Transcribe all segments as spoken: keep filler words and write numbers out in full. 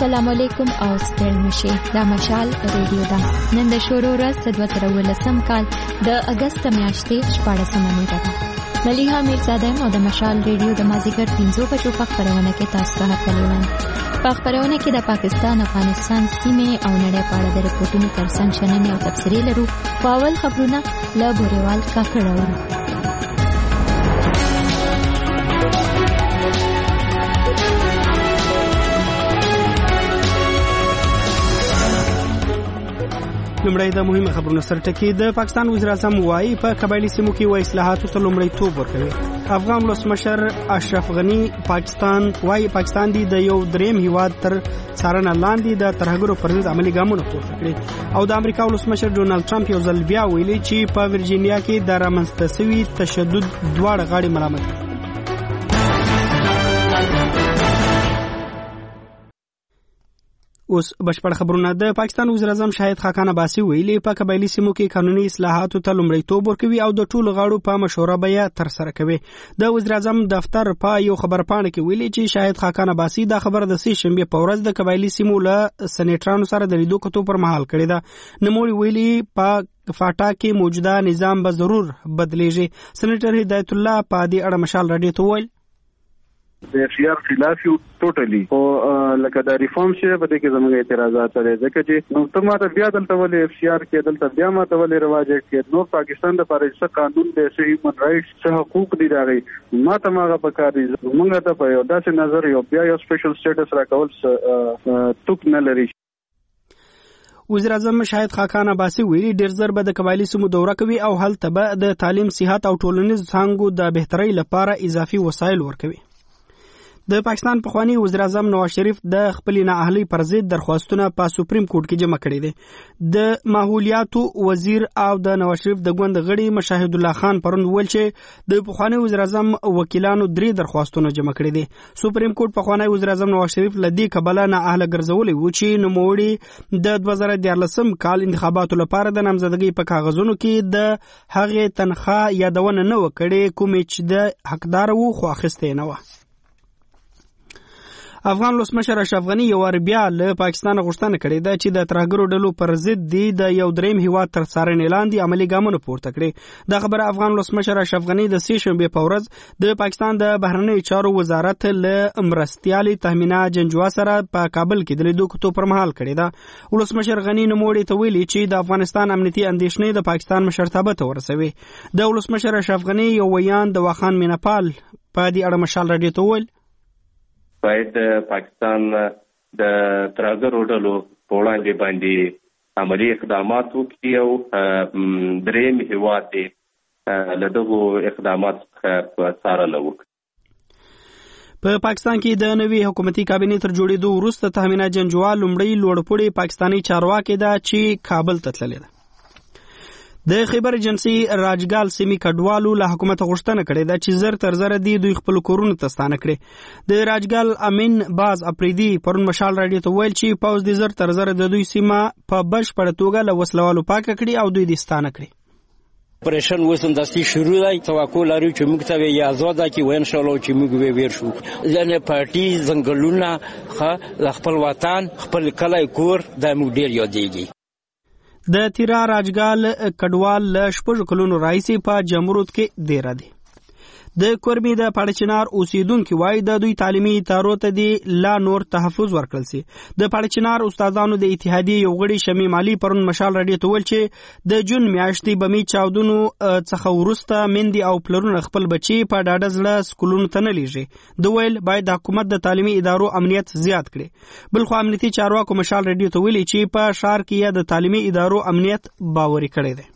السلام علیکم او ستړي مشه دا مشال ریډیو دا نن د شورو ورځ د دوه زره ولسم کال د اگست میاشتې شپاړسمه نیټه ده. ملیحه میرزاده او د مشال ریډیو د مازیګر پنځو بجو په خبرونه کې تاسو ته کلیوان په خبرونه کې د پاکستان افغانستان سیمه او نړۍ په اړه د رپورټونو ترڅنګ شننې او تفسیري لرو. پاول خبرونه لا بوريوال کاکړه لمړی د مهمه خبرونو سره ټکی. د پاکستان وزیر اعظم وايي په قبایلی سیمو کې و اصلاحاتو ته لمړی توپ ورکوي. افغان ولسمشر اشرف غنی پاکستان وايي پاکستان دی د یو دریم هیواد تر څارنه لاندې د ترهګرو پر ضد عملی ګامونه پورته کړي. او د امریکا ولسمشر ډونالد ټرمپ یو ځل بیا ویلي چې په ورجینیا کې د رامنځته شوي تشدد دواړه غاړې ملامت دي. اوس بشپړ خبرونه. د پاکستان وزیر اعظم شاهد خاقان عباسي ویلي په قبایلی سیمو کې قانوني اصلاحاتو ته لومړیتوب ورکوي او د ټولو غاړو په مشوره به تر سره کوي. د وزیر اعظم دفتر په یو خبرپاڼه کې ویلي چې شاهد خاقان عباسي دا خبر د سې شنبه په ورځ د قبایلی سیمو له سېنیټرانو سره د لیدو کتو پر مهال کړی دا. نوموړي ویلي په فاټا کې موجوده نظام به ضرور بدلیږي. سېنیټر هدایت الله په دې اړه مشال راډیو ته ویل د اف سی آر خلاف یو ټوټلی او لکه دا ریفارم شي په دې کې زموږ اعتراضات لري ځکه چې نو ته ماته بیا دلته ولې اف سی آر کې دلته بیا ماته ولې رواج کې نو پاکستان د پاریس قانون د هیومن رائټس څخه حقوق دي راغی ماته ماغه پکار دي موږ ته په یو داسې نظر یو بیا یو سپیشل سټیټس راکول توک نه لري. وزیر اعظم شاهد خاقان عباسي ویلي ډیر زر به د قبایلی سیمو دوره کوي او هلته به د تعلیم صحت او ټولنیز څانګو د بهترۍ لپاره اضافي وسایل ورکوي. د پاکستان پخوانی وزیر اعظم نواز شریف د خپل نااهلي پر ضد درخواستونه په سپریم کورټ کې جمع کړي دي. د ماحولیاتو وزیر او د نواز شریف د ګوند غړي مشاهد الله خان پرون ویل چې د پخوانی وزیر اعظم وکیلانو درې درخواستونه جمع کړي دي. سپریم کورټ پخوانی وزیر اعظم نواز شریف لدی کبله نااهله ګرځولې و چې نوموړي د دوه زره دیارلسم کال انتخاباتو لپاره د نامزدګۍ په کاغذونو کې د هغې تنخواه یادونه نه وکړي کومې چې د حقدار وو خو اخیستې نه و. افغان ولسمشر اشرف غنی یو ور بیا له پاکستان غوښتنه کړې ده چې د ترهګرو ډلو پر ضد دی د یو دریم هیواد تر څارنې لاندې عملی ګامونه پورته کړي. دا خبره افغان ولسمشر اشرف غنی د سې شنبه په ورځ د پاکستان د بهرنیو چارو وزارت له مرستیالي تهمینه جنجوا سره په کابل کې د لیدو کتو پر مهال کړي ده. ولسمشر غنی نوموړي ته ویلي چې د افغانستان امنیتي اندېښنې د پاکستان مشرتابه ته ورسوي. د ولسمشر اشرف غنی یو ویان د واخان مینپال په دې اړه مشال راډیو ته ویل باید پاکستان د ترهګرو ډلو په وړاندې باندې عملي اقدامات وکړي او دریم هیواد دی له دغو اقدامات څخه څارنه وکړي. په پاکستان کې د نوي حکومتي کابینې تر جوړېدو وروسته تهمینه جنجوا لومړی لوړپوړی پاکستاني چارواکي ده چې کابل ته تللې ده. د خیبر ایجنسی راجګال سیمې کډوالو له حکومت غوښتنه کړې ده چې زر تر زر دی دوی خپل کورونه ته ستانه کړي. د راجګال امین باز اپریدي پرون مشال راډیو ته ویل چې پوز د زر تر زر د دوی سیمه په بشپړه توګه له وسلوالو پاک کړي او دوی د ستانه کړي. پرېشن وسم داسي شروع دی توقع لري چې موږ ته یې آزاد کی وین شالو چې موږ به ویر شو ځنه پارټي څنګهلونه خپل وطن خپل کلی کور د موږ ډیر یادېږي. د تیرا راجګال کډوال له شپږ کلونو راځي په جمهوریت کې ډیر دي. د کوربي د پاړچنار اوسیدونکو وای د دوی تعلیمي ادارو ته دی لا نور تحفظ ورکړل سي. د پاړچنار استادانو د اتحادیې یو غړي شمیم علي پرون مشال راډیو ته ویل چې د جون میاشتې بمی چاودنو څخه ورسته مندي او پلرونه خپل بچي په ډاډه زړه سکولونو ته نه لیږي. د ویل باید د حکومت د تعلیمي ادارو امنیت زیات کړي. بل خو امنیتي چارواکو مشال راډیو ته ویلي چې په شهر کې د تعلیمي ادارو امنیت باوري کړي دي.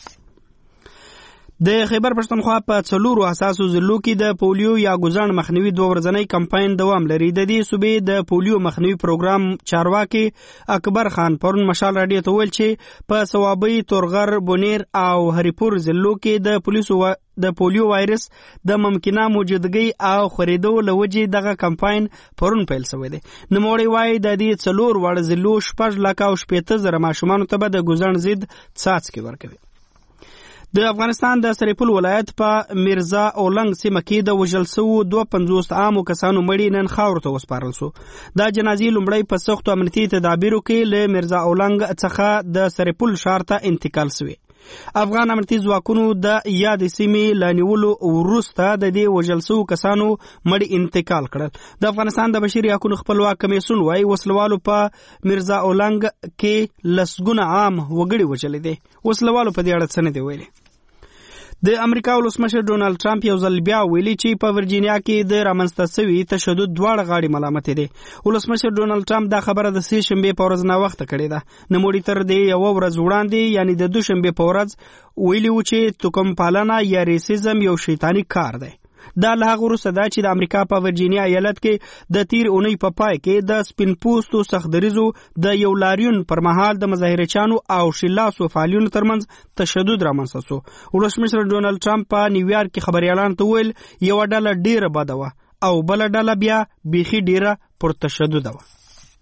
د خیبر پښتونخوا په څلورو اساسو ضلعو کې د پولیو یا ګوزن مخنیوي دوه ورځنی کمپاین دوام لري. د دې صوبې د پولیو مخنیوي پروګرام چارواکي اکبر خان پرون مشال راډیو ته ویل چې په ثوابي تورغر بونیر او هریپور ضلعو کې د پولیسو د پولیو وایرس د ممکنه موجودګۍ او خریدو لوجې دغه کمپاین پرون پیل شوی دی. نوموړي وایي د دې څلور وړ ضلعو شپږ لک او شپېته زره ماشومانو ته به د ګوزن ضد څاڅکي ورکوي. د افغانستان د سرپل ولایت په میرزا اولنګ سیمه کې د وژل شوو دوه پنځوس عامو کسانو مړي نن خاورو ته وسپارل شو. دا جنازې لومړی په سختو امنیتي تدابیرو کې له میرزا اولنګ څخه د سرپل ښار ته انتقال شوې. افغان امنیتي ځواکونو د یادې سیمې له نیولو وروسته د دې وژل شوو کسانو مړي انتقال کړل. د افغانستان د بشري حقوقو خپلواک کمیسیون وايي وسلوالو په میرزا اولنګ کې لسګونه عام وګړي وژلي دي. وسلوالو په دې اړه څه نه دی ویلي. د امریکا ولسمشر ډونالد ټرمپ یو ځل بیا ویلي چې په ورجینیا کې د رامنځته شوي تشدد دواړه غاړې ملامت دي. ولسمشر ډونالد ټرمپ دا خبره د سې شنبې په ورځ ناوخته کړې ده. نوموړي تر دې یو ورځ وړاندې یعنی د دوشنبې په ورځ ویلي و چې توکم پالنه یا ریسیزم یو شیطانی کار دی. دا له هغه وروسته ده چې د امریکا په ورجینیا ایالت کې د تیر اونۍ په پای کې د سپین پوستو سختدریزو د یو لاریون پر مهال د مظاهرچیانو او شلاسو فعالیونو ترمنځ تشدد رامنځته شو. ولسمشر ډونالد ټرمپ په نیویارک کې خبريالانو ته ویل یوه ډله ډیره بده وه او بله ډله بیا بیخي ډیره پر تشدد وه.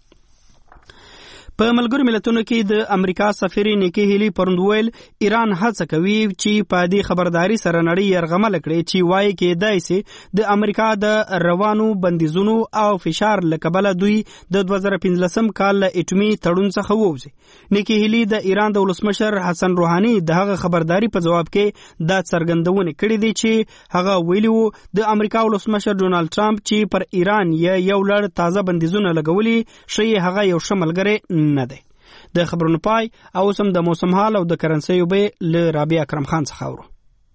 په ملګرو ملتونو کې د امریکا سفیر نیکی هیلی پروند ویل ایران هڅه کوي چې په دې خبرداري سره نړۍ یرغمل کړي چې وایي کېدای شي د امریکا د روانو بندیزونو او فشار له کبله دوی د دوه زره پنځلسم کال له اټومي تړون څخه ووځي. نیکی هیلی د ایران د ولسمشر حسن روحاني د هغه خبرداري په جواب کې دا څرګندونه کړې دي چې هغه ویلي وو د امریکا ولسمشر ډونالد ټرمپ چې پر ایران یو لړ تازه بندیزونه لګولي شي هغه یو ښه ملګری نه دی. د خبرونو پای او سم د موسم حال او د کرنسي به ل رابعه اکرم خان څخه اورو.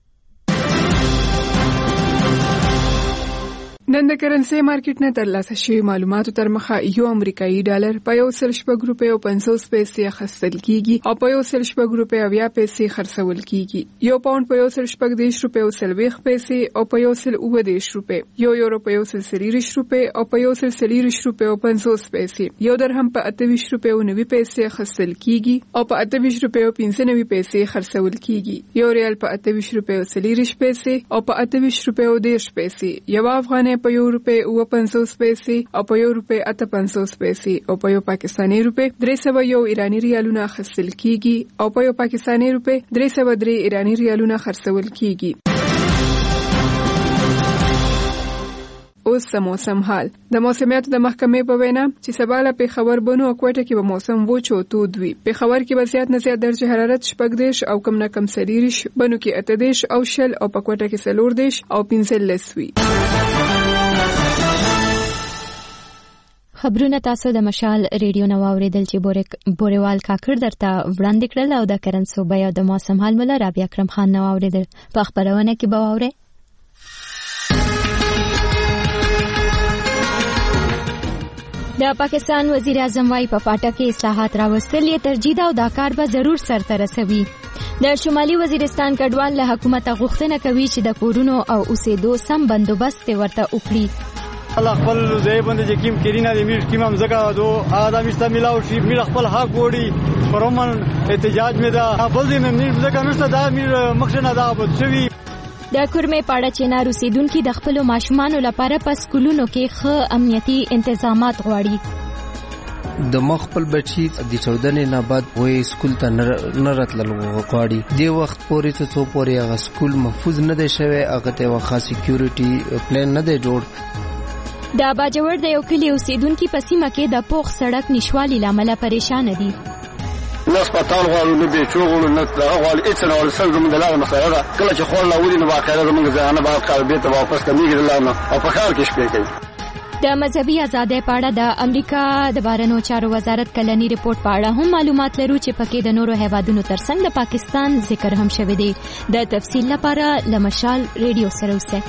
نن د کرنسي مارکیټ نه ترلاسه شوی معلوماتو تر مخه یو امریکایي ډالر په یو سل شپږ روپۍ او پنځوس پیسې اخیستل کیږي او په یو سل شپږ روپۍ او اویا پیسې خرڅول کیږي. یو پاوند په یو سل شپږ دیرش روپۍ او څلوېښت پیسې او په یو سل اووه دیرش روپۍ. یو یورو په یو سل څلېرویشت روپۍ او په یو سل څلېرویشت روپۍ او پنځوس پیسې. یو درهم په اته ویشت روپۍ او نوي پیسې اخیستل کیږي او په اته ویشت روپۍ او پنځه نوي پیسې خرڅول کیږي. یو ریال په اته ویشت روپۍ او څلېرویشت پیسې او په اته ویشت روپۍ او دېرش پیسې. یو افغانۍ په یو روپۍ اوه پنځوس پیسې او په یو روپۍ اته پنځوس پیسې او په یو پاکستاني روپۍ درې سوه یو ایراني ریالونه اخیستل کیږي او په یو پاکستاني روپۍ درې سوه درې ایراني ریالونه خرڅول کیږي. اوس د موسم حال. د موسمیاتو د محکمې په وینا چې سبا له پېښور بنو او کوټه کې به موسم وچ او تود وي. پېښور کې به زیات نه زیات درجه حرارت شپږ دیرش او کم نه کم څلېرویشت، بنو کې اته دیرش او شل او په کوټه کې څلور دیرش او پنځلس وي. خبرونه تاسو د مشال ریډیو نو اوریدل چې بوريوال کاکړ درته وړاندې کړل او د کرنسو بیا د موسم حال مله رابعه اکرم خان نو اوریدل په خبرونه کې به وره. د پاکستان وزیر اعظم وايي په پاټه کې اصلاحات راوستل یې ترجیح او دا کار به ضرور سرته رسوي. د شمالي وزیرستان کډوال له حکومت غوښتنه کوي چې د کورونو او اوسېدو سم بندوبست ورته وکړي. الله خپل ځای باندې چې کیم کرینا د امیر کیم هم زګا دو ادم است ملاو شي میر خپل حق وړي پرمن احتجاج مې دا بل دې نه زګا نشته دا میر مخشنه دا بچوي. د کورمې پاړه چینار اوسیدونکو د خپل ماشومانو لپاره په سکولونو کې ښه امنیتي تنظیمات غواړي. د مخبل بچی د چودنې نه بعد وې سکول ته نه راتلل غواړي. د وخت پورې ته څو پورې هغه سکول محفوظ نه دی شوی، هغه ته واخا سکیورټي پلان نه دی جوړ. د باجوړ د یو کلی اوسیدونکو په سیمه کې د پوخ سړک نشوالي لامل پریشان دي. نو سپټال غواړو نه به چوغو نه غواړي اڅ نه ول سر زموږ د لاره مسایره ده. کله چې خور لا ودی نو واقعا زموږ ځانه به کار به ته واپس کمیږي د لاره او په کار کې شپې کوي. د مذهبي ازادۍ په اړه د امریکا د بهرنیو چارو وزارت کلنی ریپورت په اړه هم معلومات لرو چې پکې د نورو هیوادونو ترڅنګ د پاکستان ذکر هم شوی دی. د تفصیل لپاره لمشال ریډیو سره اوسئ.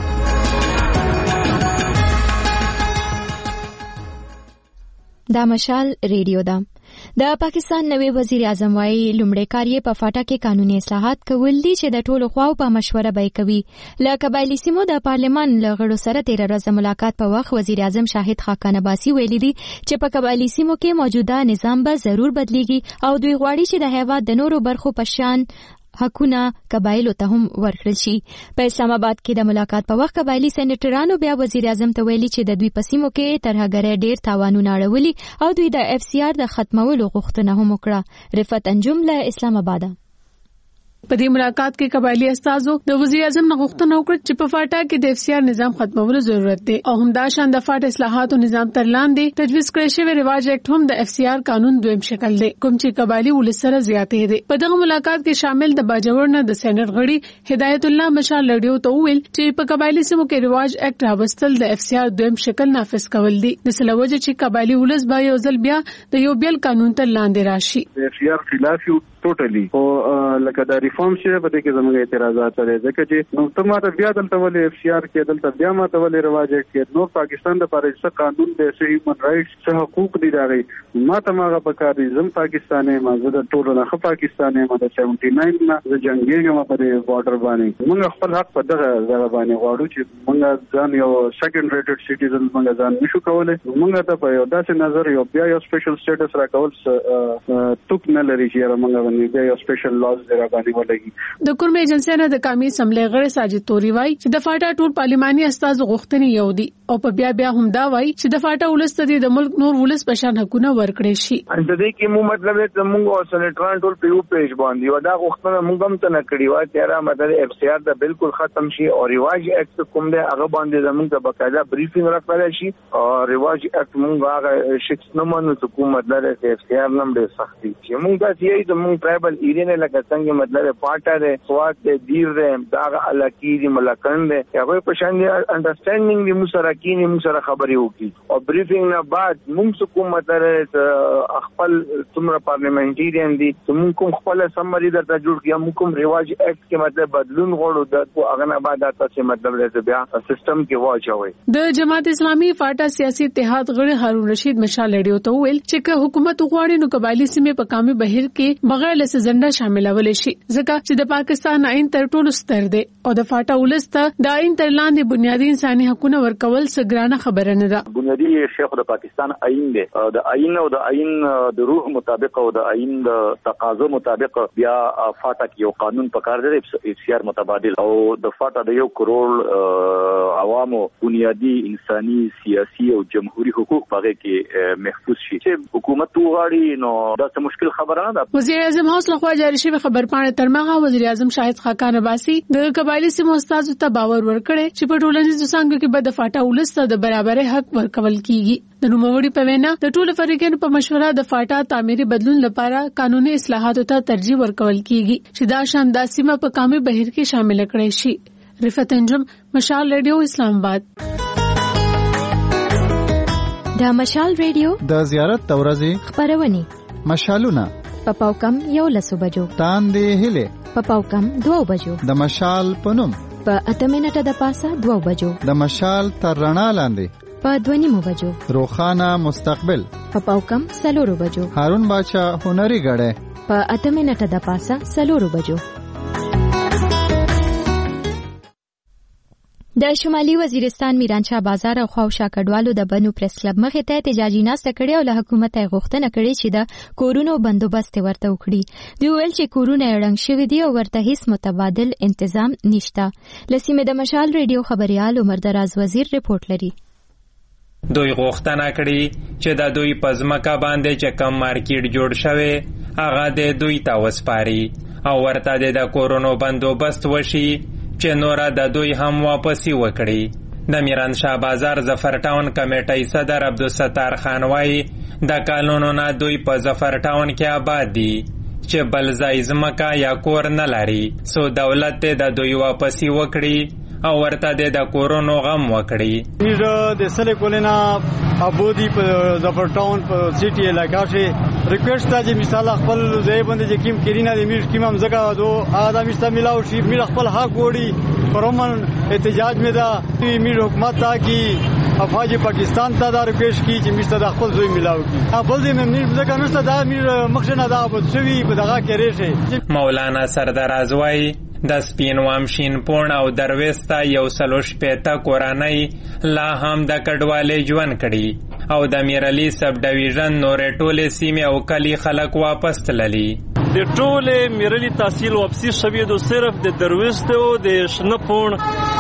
دا مشال ریډیو ده. د پاکستان نوی وزیر اعظم وايي لومړی کار یې په فاټا کې قانوني اصلاحات کول دي چې د ټولو خواو په مشوره به کوي. له قبایلی سیمو د پارلمان له غړو سره تیر ورځ ملاقات په وخت وزیر اعظم شاهد خاقان عباسي ویلي دي چې په قبایلی سیمو کې موجوده نظام به ضرور بدلیږي او دوی غواړي چې د هیواد د نورو برخو په شان حقونه قبایلو ته هم ورکړل شي. په اسلام آباد کې د ملاقات په وخت قبایلی سېنیټرانو بیا وزیر اعظم ته ویلي چې د دوی په سیمو کې ترهګرۍ ډېر تاوانونه اړولي او دوی د اف سی آر د ختمولو غوښتنه هم وکړه. رفت انجم له اسلام آباد. په دې ملاقات کې قبایلی استازو د وزیر اعظم نه غوښتنه وکړه چې په فاټا کې د اف سی آر نظام ختمولو ضرورت دی او همدا شان د فاټا اصلاحاتو نظام تر لاندې تجویز کړی شوی رواج اکټ هم د اف سی آر قانون دویم شکل دی کوم چې قبایلی ولس سره زیاتې دي. په دغه ملاقات کې شامل د باجوړ نه د سېنات غړي هدایت الله مشال لړیو ته ویل چې په قبایلی سیمو کې رواج اکټ راوستل د اف سی آر دویم شکل نافذ کول دي د سلوجه چې قبایلی ولس به یو ځل بیا د یو بیل قانون تر لاندې راشي. د اف سی آر خلاف یو ټوټلی او لکه دا ریفارم شي په دې کې زموږ اعتراضات لري ځکه چې نو ته ماته بیا دلته ولې اف سی آر کې دلته بیا ماته ولې رواج کې نو پاکستان د پاریس قانون د هیومن رائټس څخه حقوق دي راغلي ماته ماغه په کار زم پاکستاني مازه د ټولو نه پاکستاني ماده سبعه نه نه د جنگي ما په بارډر باندې موږ خپل حق په دغه ځای باندې غواړو چې موږ ځان یو سیکنډ ریټډ سټیزن موږ ځان نشو کولای موږ ته په یو داسې نظر یو بیا یو سپیشل سټیټس راکول توک نه لري چې موږ باندې یو سپیشل لاز درا باندې ولګي. د کوم ایجنسی نه د قومي اسمبلی غړي ساجد توري وایي چې د فاټا ټول پارلماني استازو غوښتنې یو دي او په بیا بیا هم دا وایي چې د فاټا ولس ته د ملک نور ولس په شان حقونه ورکړي شي. د دې کې مو مطلب چې موږ او سېنټرال ټول په یو پیج باندې و دا غوښتنه موږ هم ته نه کړی و چې را مطلب اف سی آر دا بالکل ختم شي او ریواج اکټ کوم دی هغه باندې زموږ ته باقاعده بریفینګ راکړل شي او ریواج اکټ موږ هغه شخص نه مونږ ته کوم مطلب چې اف سی آر نم ډېر سختي چې موږ دا چې د موږ ټرایبل ایریا نه لکه څنګه مطلب پاټا دی سواد دی دیر دی دا علاقې دی ملکن دی هغه په شان دی انډرستانډینګ دی موږ سره کینی موږ سره خبرې وکړي او بریفینګ نه بعد موږ کوم مطلب خپل څومره پارلیمنټریان دي موږ کوم خپل سمري درته جوړ کړو موږ کوم ریواج اکټ کې مطلب بدلون غواړو د کو هغه نه بعد تاسو مطلب لري بیا سیستم کې واچوي. د جماعت اسلامي فاټا سیاسي اتحاد غړي هارون رشید مشال لړیو ته ویل چې که حکومت غواړي نو قبایلی سیمې په قومي بهیر کې بغیر له سزنده شاملول شي ځکه چې د پاکستان آئین تر ټولو ستر دی او د فاټا ولس ته د آئین تر لاندې بنیادی انساني حقوقونه ورکول سګرانه خبره نه ده. بنیادی شیخ د پاکستان آئین دی د آئین او د آئین د روح مطابق او د آئین د تقاضو مطابق بیا فاټا کې یو قانون پکار دی اف سی آر متبادل او د فاټا د یو کروڑ عوامو بنیادی انساني سیاسي او جمهوریت حقوق پغه کې محفوظ شي چې حکومت وغواړي نو دا څه مشکل خبره نه ده. وزیر اعظم هاوس لخوا جاری شوی خبرپاڼه ترمغه وزیر اعظم شاهد خاقان عباسي د قبایلی سیمو استازو ته باور ورکړي چې په ټولنیزو څنګه کې به د فاټا ولس ته د برابرۍ حق ورکول کیږي. د نوموړي په وینا د ټولو فریقونو په مشوره د فاټا تعمیري بدلون لپاره قانوني اصلاحاتو ته ترجیح ورکول کیږي چې دا شان د سیمه په قومي بهیر کې شامل کړي شي. رفعت انجم مشال ریډیو اسلام آباد. د مشال ریډیو د زیارت تورزي خبرونه مشالونه په پاوکم یو لسو بجو تاندې هله په پاوکم دوه بجو د مشال پنوم په اته منټه د پاسه دوه بجو د مشال تر رڼا لاندې په دوه نیمو بجو روخانه مستقبل په پاوکم سلورو بجو هارون باچا هنري غړې په اته منټه د پاسه سلورو بجو. د شمالي وزیرستان میرانشاه بازار او خواوشا کډوالو د بنو پریس کلب مخې ته احتجاجي ناسته کړې او له حکومت یې غوښتنه کړې چې د کورونو بندوبست ورته وکړي. دوی ویل چې کورونه ړنګ شوي دي او ورته هیڅ متبادل انتظام نشته. له سیمې د مشال ریډیو خبريال عمر دراز وزیر رپورټ لري. دوی غوښتنه کړې چې د دوی په ځمکه باندې چې کم مارکیټ جوړ شوی هغه د دوی ته وسپاري او ورته د کورونو بندوبست وشي چې نورا د دوی هم واپسی وکړي. د میرانشاه بازار ظفر ټاون کمیټې صدر عبدالستار خان وایي د کالونو نه دوی په ظفر ټاون کې آباد دي چې بل ځای ځمکه یا کور نه لري سو دولت د دوی واپسی وکړي او ورته د کورونو غم وکړي. موږ د سله کولینا ابودی په ظفر ټاون په سیټي علاقې کې ریکوست ته چې مثال خپل ځای باندې چې کیم کرینا د میش کیم هم زګا دو ادمي ست ملاو شي میر خپل حق وړي پرمن احتجاج مې دا میر حکومت تا کی افواج پاکستان ته دا ریکوست کی چې مست د خپل ځای ملاو کی خپل دې مې زګا نشته دا میر مخشنه دا بد شوی په دغه کې ریشه. مولانا سردار ازوای د سپین وامشین پون او درويستا یو سلوش پېتا کورانای لا هم د کډوالې ژوند کړي او د میرعلی سب ډیویژن نورې ټولې سیمې او کلی خلک واپس تللی. د ټولې میرعلی تحصیل واپسی شوی دو صرف د درويستو د شنپون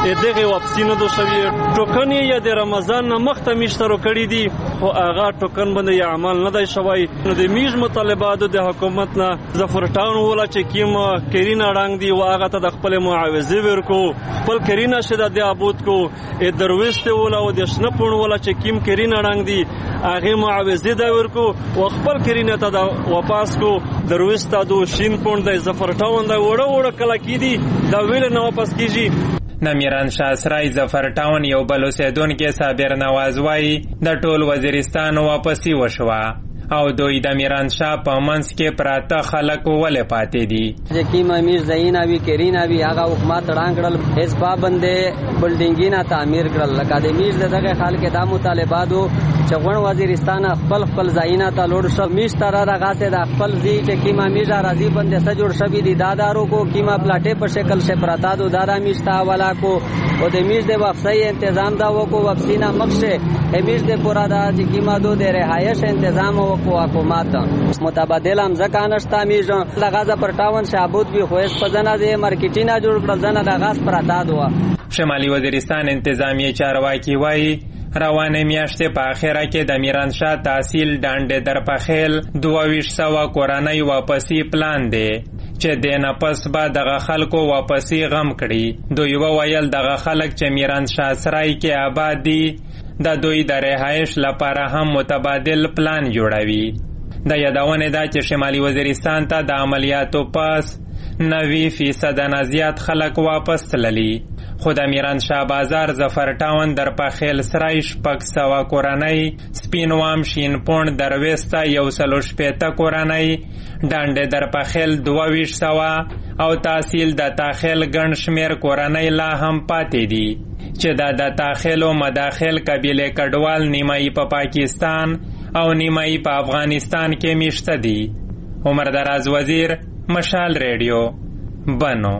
دغه واپسی نه دو شوی ټوکن یا د رمضان نه مخته میشترو کړی دي خو هغه ټوکن باندې عمل نه دی شوی. نو د میج مطالباتو د حکومت نه ظفر ټاون ولا چې کیم کرینا رنگ دی واغه ته د خپل معاوضه ورکو خپل کرینا شته د ابود کو درويست ولا او د شنپون ولا چې کیم کرینا رنگ دی هغه معاوضه دا ورکو او خپل کرینا ته د واپس کو درويست دو شین پوند د ظفر ټاون دا وړه وړه کلا کی دي دا ویل نه واپس کیږي. د میرانشاه سرای ظفر ټاون یو بل اوسیدونکي صابر نواز وایي د ټول وزیرستان واپسی وشوه او دوی د میرانشاه په منځ کې پراته خلک ولې پاتې دي. چې کیم امیر زینا وی کرینا وی هغه حکومت رانګ کړل اس پابندې بلډینګینا تعمیر کړل لکه د میز دغه خلک د مطالباتو چغون وزیرستان خپل خپل زینا ته لوړ شو میش تر راغاته د خپل زی چې کیم امیر راضی بندې سره جوړ شوی دي دادارو کو کیما پلاټه په شکل سے پراتا دو دادا میشتا والا کو او د میز د واپسی تنظیم دا وکو واپسینا مخشه میز د پورا دا چې کیما دو د رهایش تنظیم وکو حکومت متبادل هم ځکه نشته میز لغازه پر ټاون شابوت وی خوښ پزنه د مارکیټینا جوړ کړل ځنه د غاز پراتا دو. شمالي وزیرستان انتظامی چارواکي وایي روانه میاشتې په اخره کې د میرانشاه تحصیل ډانډې در پخیل دوه ویشت سوه کورنۍ واپسی پلان دی چې د نپس به دغه خلکو واپسی غم کړي. دوی وویل دغه خلک چې میرانشاه سرای کې آباد دي د دوی د رهایش لپاره هم متبادل پلان جوړوي. د یادونه ده چې شمالي وزیرستان ته د عملیاتو پس نوي فیصد نه زیات خلک واپس تللی خو د میرانشاه بازار ظفر ټاون در پخیل سرای شپږ سوه کورنۍ سپینوام شین پوند درويسته یو سلو شپېته کورنۍ ډانډې در پخیل دوه ویشت سوه او تحصیل د تاخیل ګڼ شمېر کورنۍ لا هم پاتې دي چې دا د تاخیل او مداخل قبیله کډوال نیمایي په پا پاکستان او نیمایي په افغانستان کې میشته دي. عمر دراز وزیر مشال ریډیو بنو.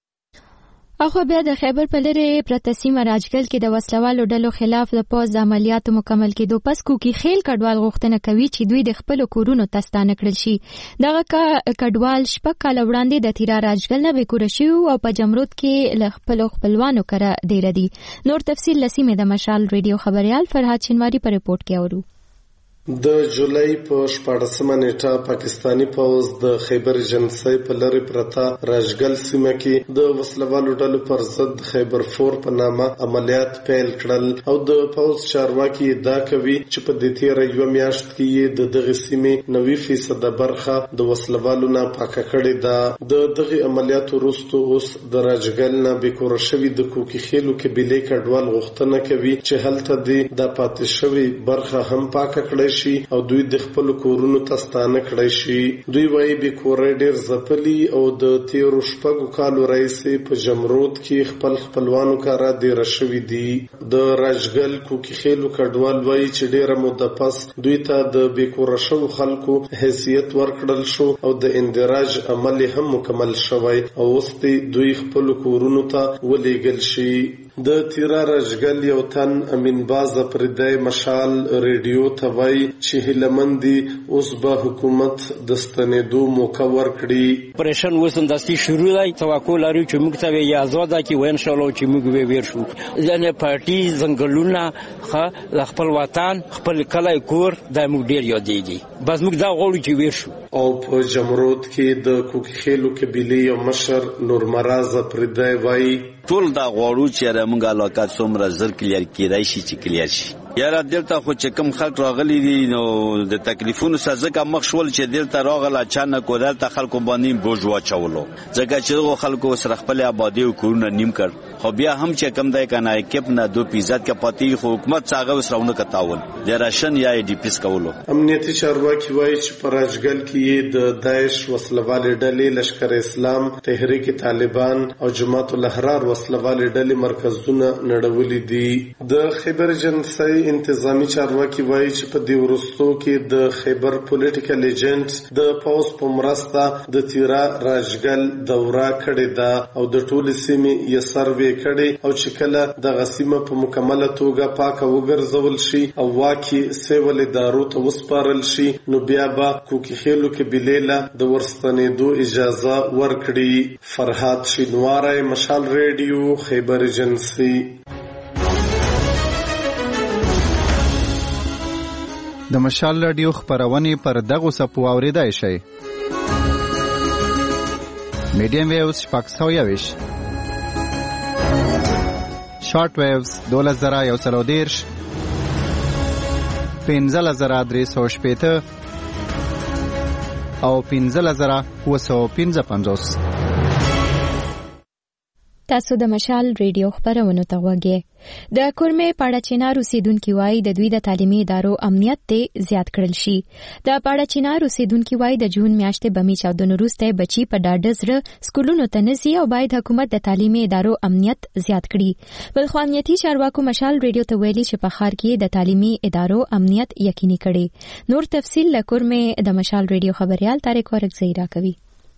اخو بیا د خیبر په لرې پرته سیمه راجګل کې د وسلوالو ډلو خلاف د پوز د عملیاتو مکمل کېدو پس کوکي خیل کډوال غوښتنه کوي چې دوی د خپل کورونو ته ستانه کړل شي. دغه کډوال شپږ کاله وړاندې د تیرا راجګل نه بېکوره شوي او په جمرود کې له خپلو خپلوانو کره دیره دي. نور تفصیل له سیمې د مشال ریډیو خبریال فرهاد شینواري په ریپورت کې اورو. د جولای په شپاړسمه نیټه پاکستانی پوز د خیبر جنسي په لری پرتا راجګل سیمه کې د وسلوالو ډلو پر ضد خیبر فور په نامه عملیات پیل کړل او د پوز چارواکي دا کوي چې په دې تیر یو میاشت کې د دغه سیمې نوي فیصد برخه د وسلوالو نه پاکه کړې ده. د دغه عملیاتو وروسته اوس د راجګل نه بېکوره شوي د کوکي خیلو کې بلې کډوال غوښتنه کوي چې هلته د پاتې شوي برخه هم پاکه کړي شي او دوی د خپل کورونو ته ستانه کړی شي. دوی وايي به کور ډېر زپلی او د تیرو شپږو کالو راهیسې په جمرود کې خپل خپلوانو کاره ډېر شوي دي. د راجګل کوکي خیلو کډوال وايي چې ډېره موده پس دوی ته د بیکوره شوو خلکو حیثیت ورکړل شو او د اندراج عمل هم مکمل شوی او اوس دوی خپل کورونو ته ولېږل شي. د تیرا راجګل یو تن امین باز پردای مشال ریډیو ته وایي چې هلمندي اوس به حکومت د ستنېدو موقع ورکړي. پرېشن وسم داسي شروع دی توقع لري چې موږ ته یې آزاد کی و ان شاء الله چې موږ به ویر شو. ځنه پارټي زنګلونه خ خپل وطن خپل کلای کور د موږ ډیر یادېږي بس موږ دا غواړو چې ویر شو. او په جمرود کې د کوکي خیلو قبیله یو مشر نور مراز پردای وایي ټول دا غواړو چې موږ علاقه څومره زر کلیر کېدای شي چې کلیر شي. یاره دلته خو چې کم خلک راغلي دي نو د تکلیفونو سره ځکه مخ شول چې دلته راغله اچانک و دلته خلکو باندې بوج واچولو ځکه چې دغه خلکو سره خپل آبادي او کورونه نیم کړ. خو بیا هم چې کم دی کنه کېپ نه دو فیصد کې پاتې خو حکومت څنګه وسرونه کتاول د راشن یا ډي پی اس کولو. امنیتي چارواکي وایي چې په راجګل کې د داعش وسلوالې ډلې لشکر اسلام تحریک طالبان او جماعت الاحرار وسلوالې ډلې مرکزونه نړولې دي. د خیبر جنسي انتظامی چارواکي وایي چې په دې وروستو کې د خیبر پولیټیکل ایجنټ د پوز په مرسته د تیرا راجګل دوره کړې ده او د ټولې سیمې یې سروې کړي او چې کله د غسیمه په مکمله توګه پاکه وګرځول شي او واکي سیول ادارو ته وسپارل شي نو بیا به کوکي خېلو کې بلیله د ورستنېدو اجازه ورکړي. فرهاد شینواری، مشال ریډیو، خیبر ایجنسی. د مشال رادیو خبرونه پر دغه سپو اوریدای شي. میډیم ویوز شپږ سوه یویش، شارټ ویوز دولس زره یو سل او دېرش، پنځلس زره درې سوه شپېته او پنځلس زره اووه سوه پنځه پنځوس. تاسو د مشال ریډیو خبرونه ته وګورئ. د کورمې پاړچینار اوسیدونکو وایي د دوی د تعلیمي ادارو امنیت ته زیات کړل شي. د پاړچینار اوسیدونکو وایي د جون میاشتې بمی چاودنو وروسته بچي په ډاډه زړه سکولونو ته نزي او باید حکومت د تعلیمي ادارو امنیت زیات کړي. بل خو امنیتي چارواکو مشال ریډیو ته ویلي چې په ښار کې د تعلیمي ادارو امنیت یقیني کړي. نور تفصیل له کورمې د مشال ریډیو خبريال طارق ورکزی راکوي.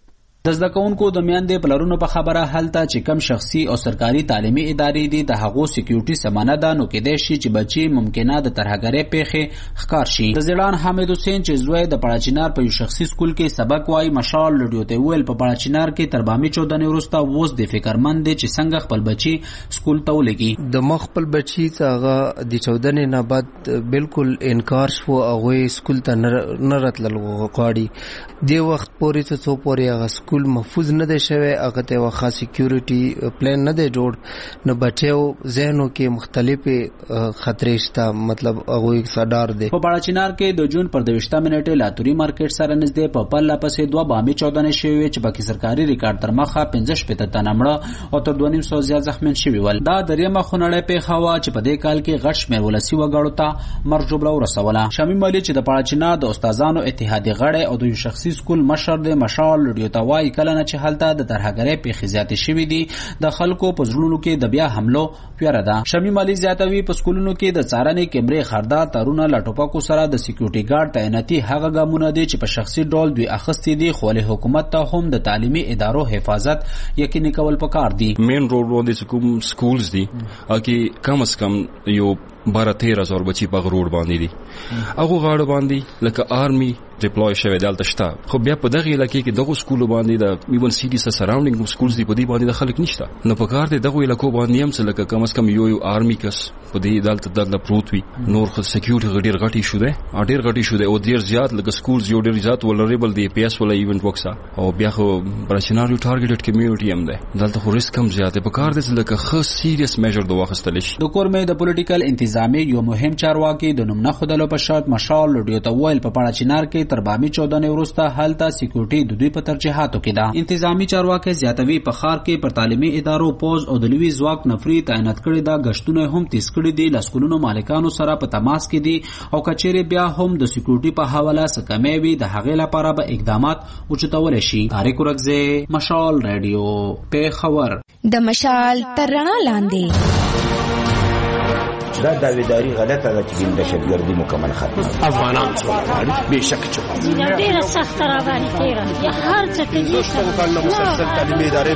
د زده کوونکو د میندې پلرونو په خبره هلته چې کم شخصي او سرکاري تعلیمي ادارې دي د هغو سکیورټي سمانه ده نو کېدای شي چې بچي ممکنه د ترهګرۍ پیښې ښکار شي. د زیړان حامد حسین چې زوی د پاړچینار په یو شخصي سکول کې سبق وایي مشال ریډیو ته ویل په پاړچینار کې تر بامي چودنې وروسته اوس د فکرمند دي چې څنګه خپل بچي سکول ته ولېږي. د مخ خپل بچي څنګه د چودنې نه بعد بالکل انکار شو هغه سکول ته نه راتلل غواړي. د وخت پورې څه څو پورې هغه سکول محفوظ نه دی شوی، هغه ته واخا سکیورټي پلان نه دی جوړ نو بچو ذهنو کې مختلفه خطرې شته، مطلب هغه صدر دی. په باړچینار کې د جون پر دویشتمه نیټه لاتوري مارکیټ سره نږدې په پله پسې دوه بامي چودنې شوې چې پکې سرکاري ریکارډ تر مخه پنځه شپېته تنه مړه او تر دوه نیم سوه زیات زخمیان شوي ول. دا دریمه خونړۍ پیښه وه چې په دې کال کې غټ شمېر ولسي وګړو ته مرګ ژوبله ورسوله. شمیم علي چې د باړچینار د استادانو اتحادیې غړی او د یو شخصي سکول مشر دی مشال ریډیو ته وایي کله نه چې هلته د ترهګرۍ پیښې زیاتې شوي دي د خلکو په زړونو کې د بیا حملو پیاره ده. شمیم علي زیاتوي په سکولونو کې د څارنې کیمرې خردار تارونه له ټوپکو سره د سکیورټي ګارډ تعیناتي هغه ګامونه دي چې په شخصي ډول دوی اخیستي دي خو له حکومت ته هم د تعلیمي ادارو حفاظت یقیني کول پکار دي. مین روډ باندې کوم سکولز دي اګي کم از کم یو بارہ تیرہ زور بچی په روډ باندې دي هغه غاړه باندې لکه آرمي ډیپلوي شوی دلته شته خو بیا په دغه علاقې کې دغه سکول باندې د ایون سیټي سره سراوندینګ سکولز دی په دې باندې د خلک نشته نو په کار دی دغه علاقو باندې هم څه لکه کم از کم یو یو آرمي کس په دې دلته دلته پروت وي نور خو سکیورټي ډیر غټي شو دی ډیر غټي شو دی او ډیر زیات لکه سکولز یو ډیر زیات ولریبل دی پی اس ولا ایونت وکسا او بیا خو براشناریو ټارګټډ کمیونټي هم دی دلته خو ریسک هم زیات په کار دی لکه خو سیریس میجر دوه واخستل شي. د کورمې د پولیټیکل انتظامی یو مهم چارواکي د نوم نه خدلو په شرط مشال ریډیو ته ویل په پاړچینار کې تر بامي چودنې وروسته هلته سکیورټي د دوی په ترجیحاتو کې ده. انتظامی چارواکي زیاتوي په ښار کې پر تعلیمي ادارو پوز او د لوی ځواک نفري تعینات کړي دا غشتونه هم تیز کړي دي لسکولونو مالکانو سره په تماس کې دي او کچېرې بیا هم د سکیورټي په حواله سکمې وي د هغې لپاره به اقدامات اوچتول شي. طارق ورکزی، مشال ریډیو، پیښور. د مشال تر رڼا لاندې دا داویداری غلطه ده چې د دهشتګردي مکمل ختمه افغانان څومره به شک چې ډیره سخت راغلي تیرا یا هر څه کې څنګه مسلسل تعلیمي ادارې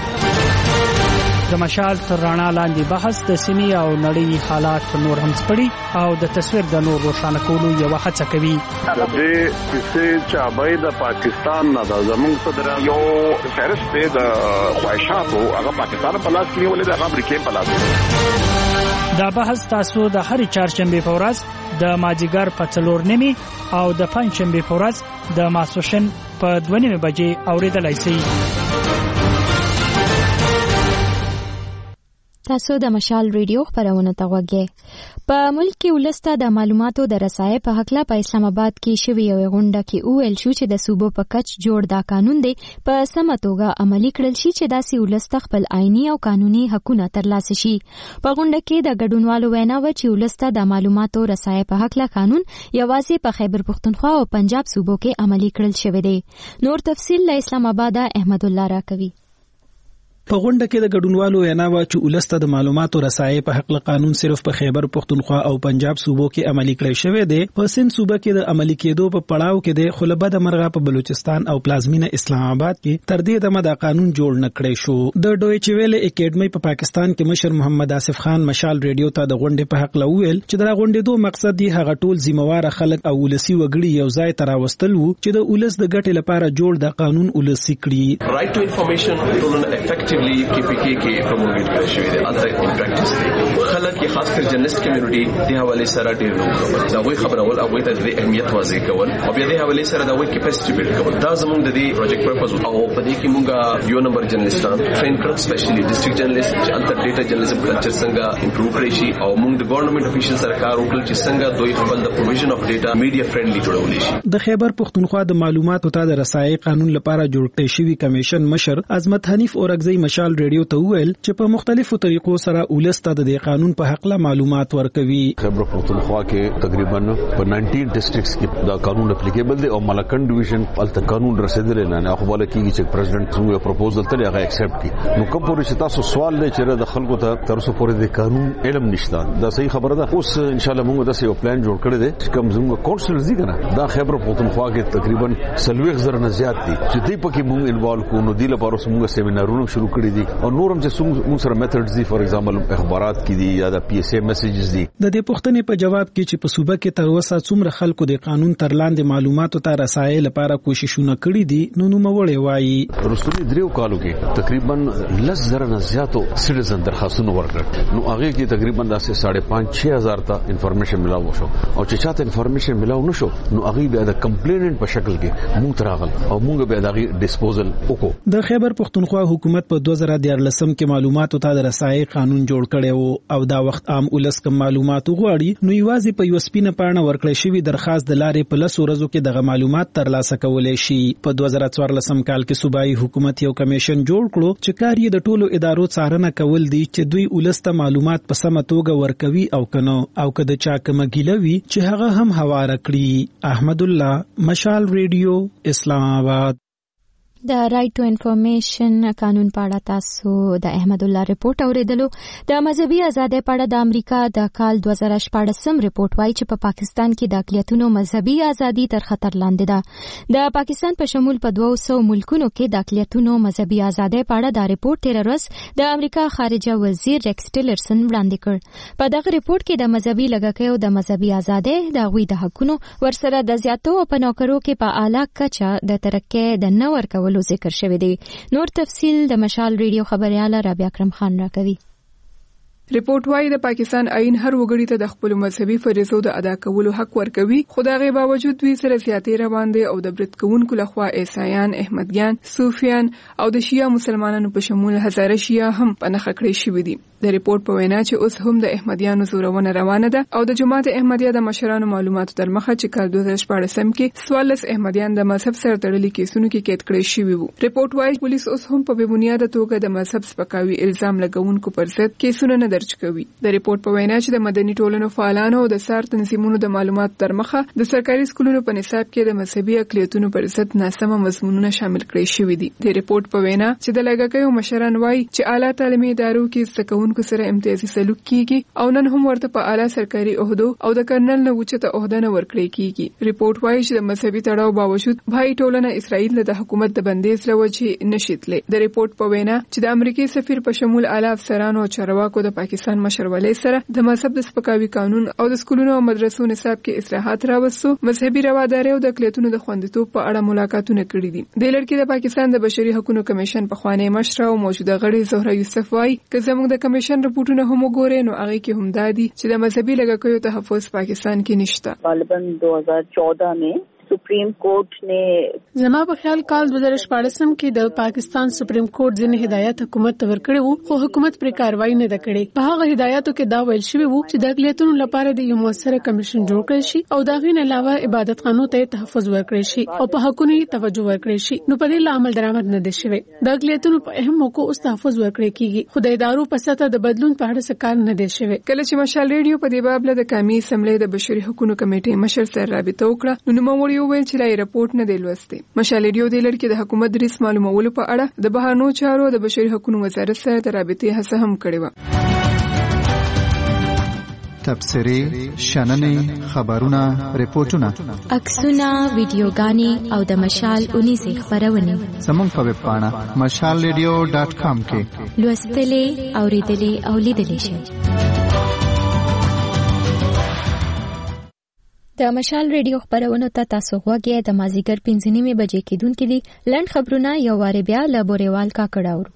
بندي. د مشال تر رڼا لاندې بحث د سیمې او نړۍ حالات نور هم سپړي او د تصویر د نور روښانه کولو یو هڅه کوي. د دې چې چابای د پاکستان نه د زمونږ صدر یو فهرست د خواهشاتو هغه پاکستان په لاس کې ولې د امریکا په لاس. دا بحث تاسو د هر چهارشنبه په ورځ د ماجیګر په څلور نیمي او د پنځشنبه په ورځ د ماسوشن په دوه نیمه بجې اوریدلای شئ. تاسو د مشال ریډیو خبرونه ته وګورئ. په ملک کې ولسته د معلوماتو د رسایي په حق لا په اسلام آباد کې شوی یو غونډه کې وویل شو چې د صوبو په کچ جوړ دا قانون دی په سمه توګه عملي کړل شي چې داسې ولسته خپل آئینی او قانوني حقونه ترلاسه شي. په غونډه کې د ګډونوالو وینا و چې ولسته د معلوماتو رسایي په حق لا قانون یوازې په خیبر پختونخوا او پنجاب صوبو کې عملي کړل شوی دی. نور تفصیل له اسلام آباد احمد الله راکوي. په غونډه کې د ګډونوالو وینا وا چې ولسته د معلوماتو رسایي په حق قانون صرف په خیبر پختونخوا او پنجاب صوبو کې عملي کړی شوی دی، په سند صوبه کې د عملي کېدو په پړاو کې دی، خو لبد مرغه په بلوچستان او پلازمینه اسلام آباد کې تر دې دمه د قانون جوړ نکړی شو. د ډویچ ویل اکیډمي په پاکستان کې مشر محمد آصف خان مشال ریډیو ته د غونډې په حق لویل چې د غونډې دوه مقصد دی هغه ټول ذمہوار خلک او ولسی وګړي یو ځای ته راوستل وو چې د ولس د ګټې لپاره جوړ د قانون ولسی کړي. رائټ ټو انفارمیشن ټولنه افیکټیولی کې پی کې کې پروموټ کړی شوی دی الته ان پریکټیس دی. خلک کې خاص کر جرنالست کمیونټي د حواله سره ډیر نو خبر دا وایي خبرول او د اهمیت واضح کول او بیا د حواله سره دا وایي کیپاسټی بیلډ کول. دا زموږ د دې پروجیکټ پرپز او په دې کې موږ یو نمبر جرنالستان ټرین کړو، سپیشلی ډیسټریکټ جرنالست چې الته ډیټا جرنالیزم کلچر څنګه امپروو کړی شي او موږ د ګورنمنت افیشل سره کار وکړل چې څنګه دوی خپل د پروویژن اف ډیټا میډیا فرندلی جوړول شي. د خیبر پختونخوا د معلوماتو ته د رسایي قانون لپاره جوړ کړی شوی کمیشن مشر عظمت حنیف اورګزی مشال ریډیو ته وویل چې په مختلفو طریقو سره ولسته د قانون په حق له معلومات ورکوي. خیبر پختونخوا کې تقریبا په نائنټین ډسټرکټس کې دا قانون اپلیکیبل دی او ملکن ډیویژن الته قانون رسیدل نه خو بل کېږي چې پریزیدنت څنګه پروپوزل ته هغه ایکسپټ کړي. نو کوم پورې چې تاسو سوال لرئ چې د خلکو ته تر اوسه پورې د قانون علم نشته، دا صحیح خبره ده. اوس ان شاء الله موږ داسې یو پلان جوړ کړی دی چې کوم زموږ کونسلرز دي کنه دا خیبر پختونخوا کې تقریبا سلويخ زر نه زیات دي چې دوی پکې موږ انوالو کو. نو دی لپاره موږ سیمینارونه شروع کړی دي او نورم چې موږ سره میتھډز دي، فار ایگزامپل اخبارات کې دي یا د پی ایس ای میسیجز دي. د دې پوښتنې په جواب کې چې په صوبه کې تر اوسه څومره خلکو د قانون تر لاندې معلوماتو ته رسایي لپاره کوششونه کړي دي نو نو موړې وایي رسولي دریو کالو کې تقریبا لس زره نه زیاتو سټیزن درخواستونه ورکړل. نو هغه کې تقریبا داسې ساڑھے پانچ چھ هزار ته انفارمیشن ملاو شو او چې چاته انفارمیشن ملاو نشو نو هغه بیا د کمپلیننټ په شکل کې مونږ تراغل او مونږ بیا دغه ډیسپوزل وکړو. د خیبر پختونخوا حکومت په دوه زره دیارلسم کې معلوماتو ته د رسایي قانون جوړ کړی وو او دا وخت عام ولس کوم معلومات غواړي نو یوازې په یو سپینه پاڼه ورکړی شوی درخواست د لارې په لس ورځو کې دغه معلومات ترلاسه کولای شي. په دوه زره څوارلسم کال کې صوبایي حکومت یو کمیشن جوړ کړو چې کار یې د ټولو ادارو څارنه کول دي چې دوی ولسته معلومات په سمه توګه ورکوي او کنه او کده چا کوم ګیلوي چې هغه هم هواره کړی. احمد الله مشال ریډیو اسلام آباد. د رائټ ټو انفارمیشن قانون په اړه تاسو د احمد الله ریپورت اوریدلو. د مذهبي ازادۍ په اړه د امریکا د کال دوه زره شپږم ریپورت وايي چې په پا پاکستان کې د اقلیتونو مذهبي ازادي تر خطر لاندې ده. د پاکستان په شمول په دوه سوه ملکونو کې د اقلیتونو مذهبي ازادۍ په اړه د ریپورت تیر ورځ د امریکا خارجه وزیر ریکس ټیلرسن وړاندې کړ. په دغه ریپورت کې د مذهبي لږکیو د مذهبي ازادۍ د غوي د حقونو ورسره د زیاتو په نوکرو کې په اعلی کچه د ترقۍ د نه ورکولو ذکر شوی دی. نور تفصیل د مشال ریډیو خبريال رابعه اکرم خان راکوي. ریپورت وايي د پاکستان آئین هر وګړي ته د خپل مذهبي فریضو د ادا کولو حق ورکوي، خو دا غي باوجود دوی سره زیاتې روان دي او د برت کوونکو لخوا عیسایان، احمدیان، صوفیان او د شیعه مسلمانانو په شمول هزاره شیعه هم په نخښه کړی شوی دي. د ریپورت په وینا چې اوس هم د احمدیانو زورونه روانه ده او د جماعت احمدیه د مشرانو معلوماتو تر مخه چې کال دوه زره شپږم کې څوارلس احمدیان د مذهب سره تړلي کیسونو کې قید کړی شوی وو. ریپورت وايي پولیس اوس هم په بې بنیاده توګه د مذهب سپکاوي الزام لګونکو پر ضد کیسونه نه درج کوي. د ریپورت په وینا چې د مدني ټولنو فعالانو او د سار تنظیمونو د معلوماتو تر مخه د سرکاري سکولونو په نصاب کې د مذهبي اقلیتونو پر ضد ناسمه مضمونونه شامل کړي شوی دي. د ریپورت په وینا چې د لږکیو مشران وايي چې اعلی تعلیمي ادارو کې زده کوونکو سره امتیازي سلوک کیږي او نن هم ورته په اعلی سرکاري عہدو او د کرنل نه اوچته عہده نه ورکړي کیږي. ریپورت وايي چې د مذهبي تړاو باوجود بھائی ټولنه اسرائیل له حکومت د بندیز لوجه نشیتله. د ریپورت په وینا چې د امریکای سفیر په شمول اعلی افسرانو او چارواکو د پاکستان مشرولۍ سره د مذهب د سپکاوي قانون او د سکولونو او مدرسو نصاب کې اصلاحات راوستو، مذهبي رواداري او د اقلیتونو د خوندیتوب په اړه ملاقاتونه کړي دي. د لړ کې د پاکستان د بشري حقوقو کمیشن په خوانی مشره او موجوده غړي زهره یوسف وايي چې زموږ د کمیشن رپورټونه هم وګورئ نو هغه کې هم دادي چې د مذهبي لږکیو تحفظ پاکستان کې نشته. غالبا دو هزار چودہ میں سپریم کورٹ نے زما په خیال کال دوه زره شپږم کې د پاکستان سپریم کورټ ځینې هدایت حکومت ته ورکړي وو خو حکومت پر کاروایی نه کړې. په هغه هدایتو کې دا ویل شوی وو چې د اقلیتونو لپاره د یو موثره کمیشن جوړ کړي شي او دا غین علاوه عبادت خانو ته تحفظ ورکړي شي او په حقونو توجه ورکړي شي. نو په دې عمل درآمد نه دي شوی. د اقلیتونو په اهم موکو اوس تحفظ ورکړي کیږي خو د ادارو په سطح د بدلون په اړه څه کار نه دی شوی. کله چې مشال ریډیو په دې باب له د قومي اسمبلی د بشري حقوقو کمیټې مشر سره رابطه وکړه نو نوموړي نوموړي وویل چې دا رپورټ نه دی لوستی. مشال ریډیو د لړ کې د حکومت دریس معلومولو په اړه د بهرنیو چارو د بشري حقوقو وزارت سره د رابطې هڅه هم کړې وه. تبصرې، شننې، خبرونه، ریپورتونه، عکسونه، ویډیوګانې او د مشال اونیزې خبرونه زموږ په ویب پاڼه مشال ریډیو ډاټ کام کې لوستلې، اوریدلې او لیدلې شئ. د مشال ریډیو خبرونو ته تاسو غوږی د مازیګر پنځه نیمې بجې کېدونکې دي. لنډ خبرونه یو وارې بیا له بورېوال کاکړ اورو.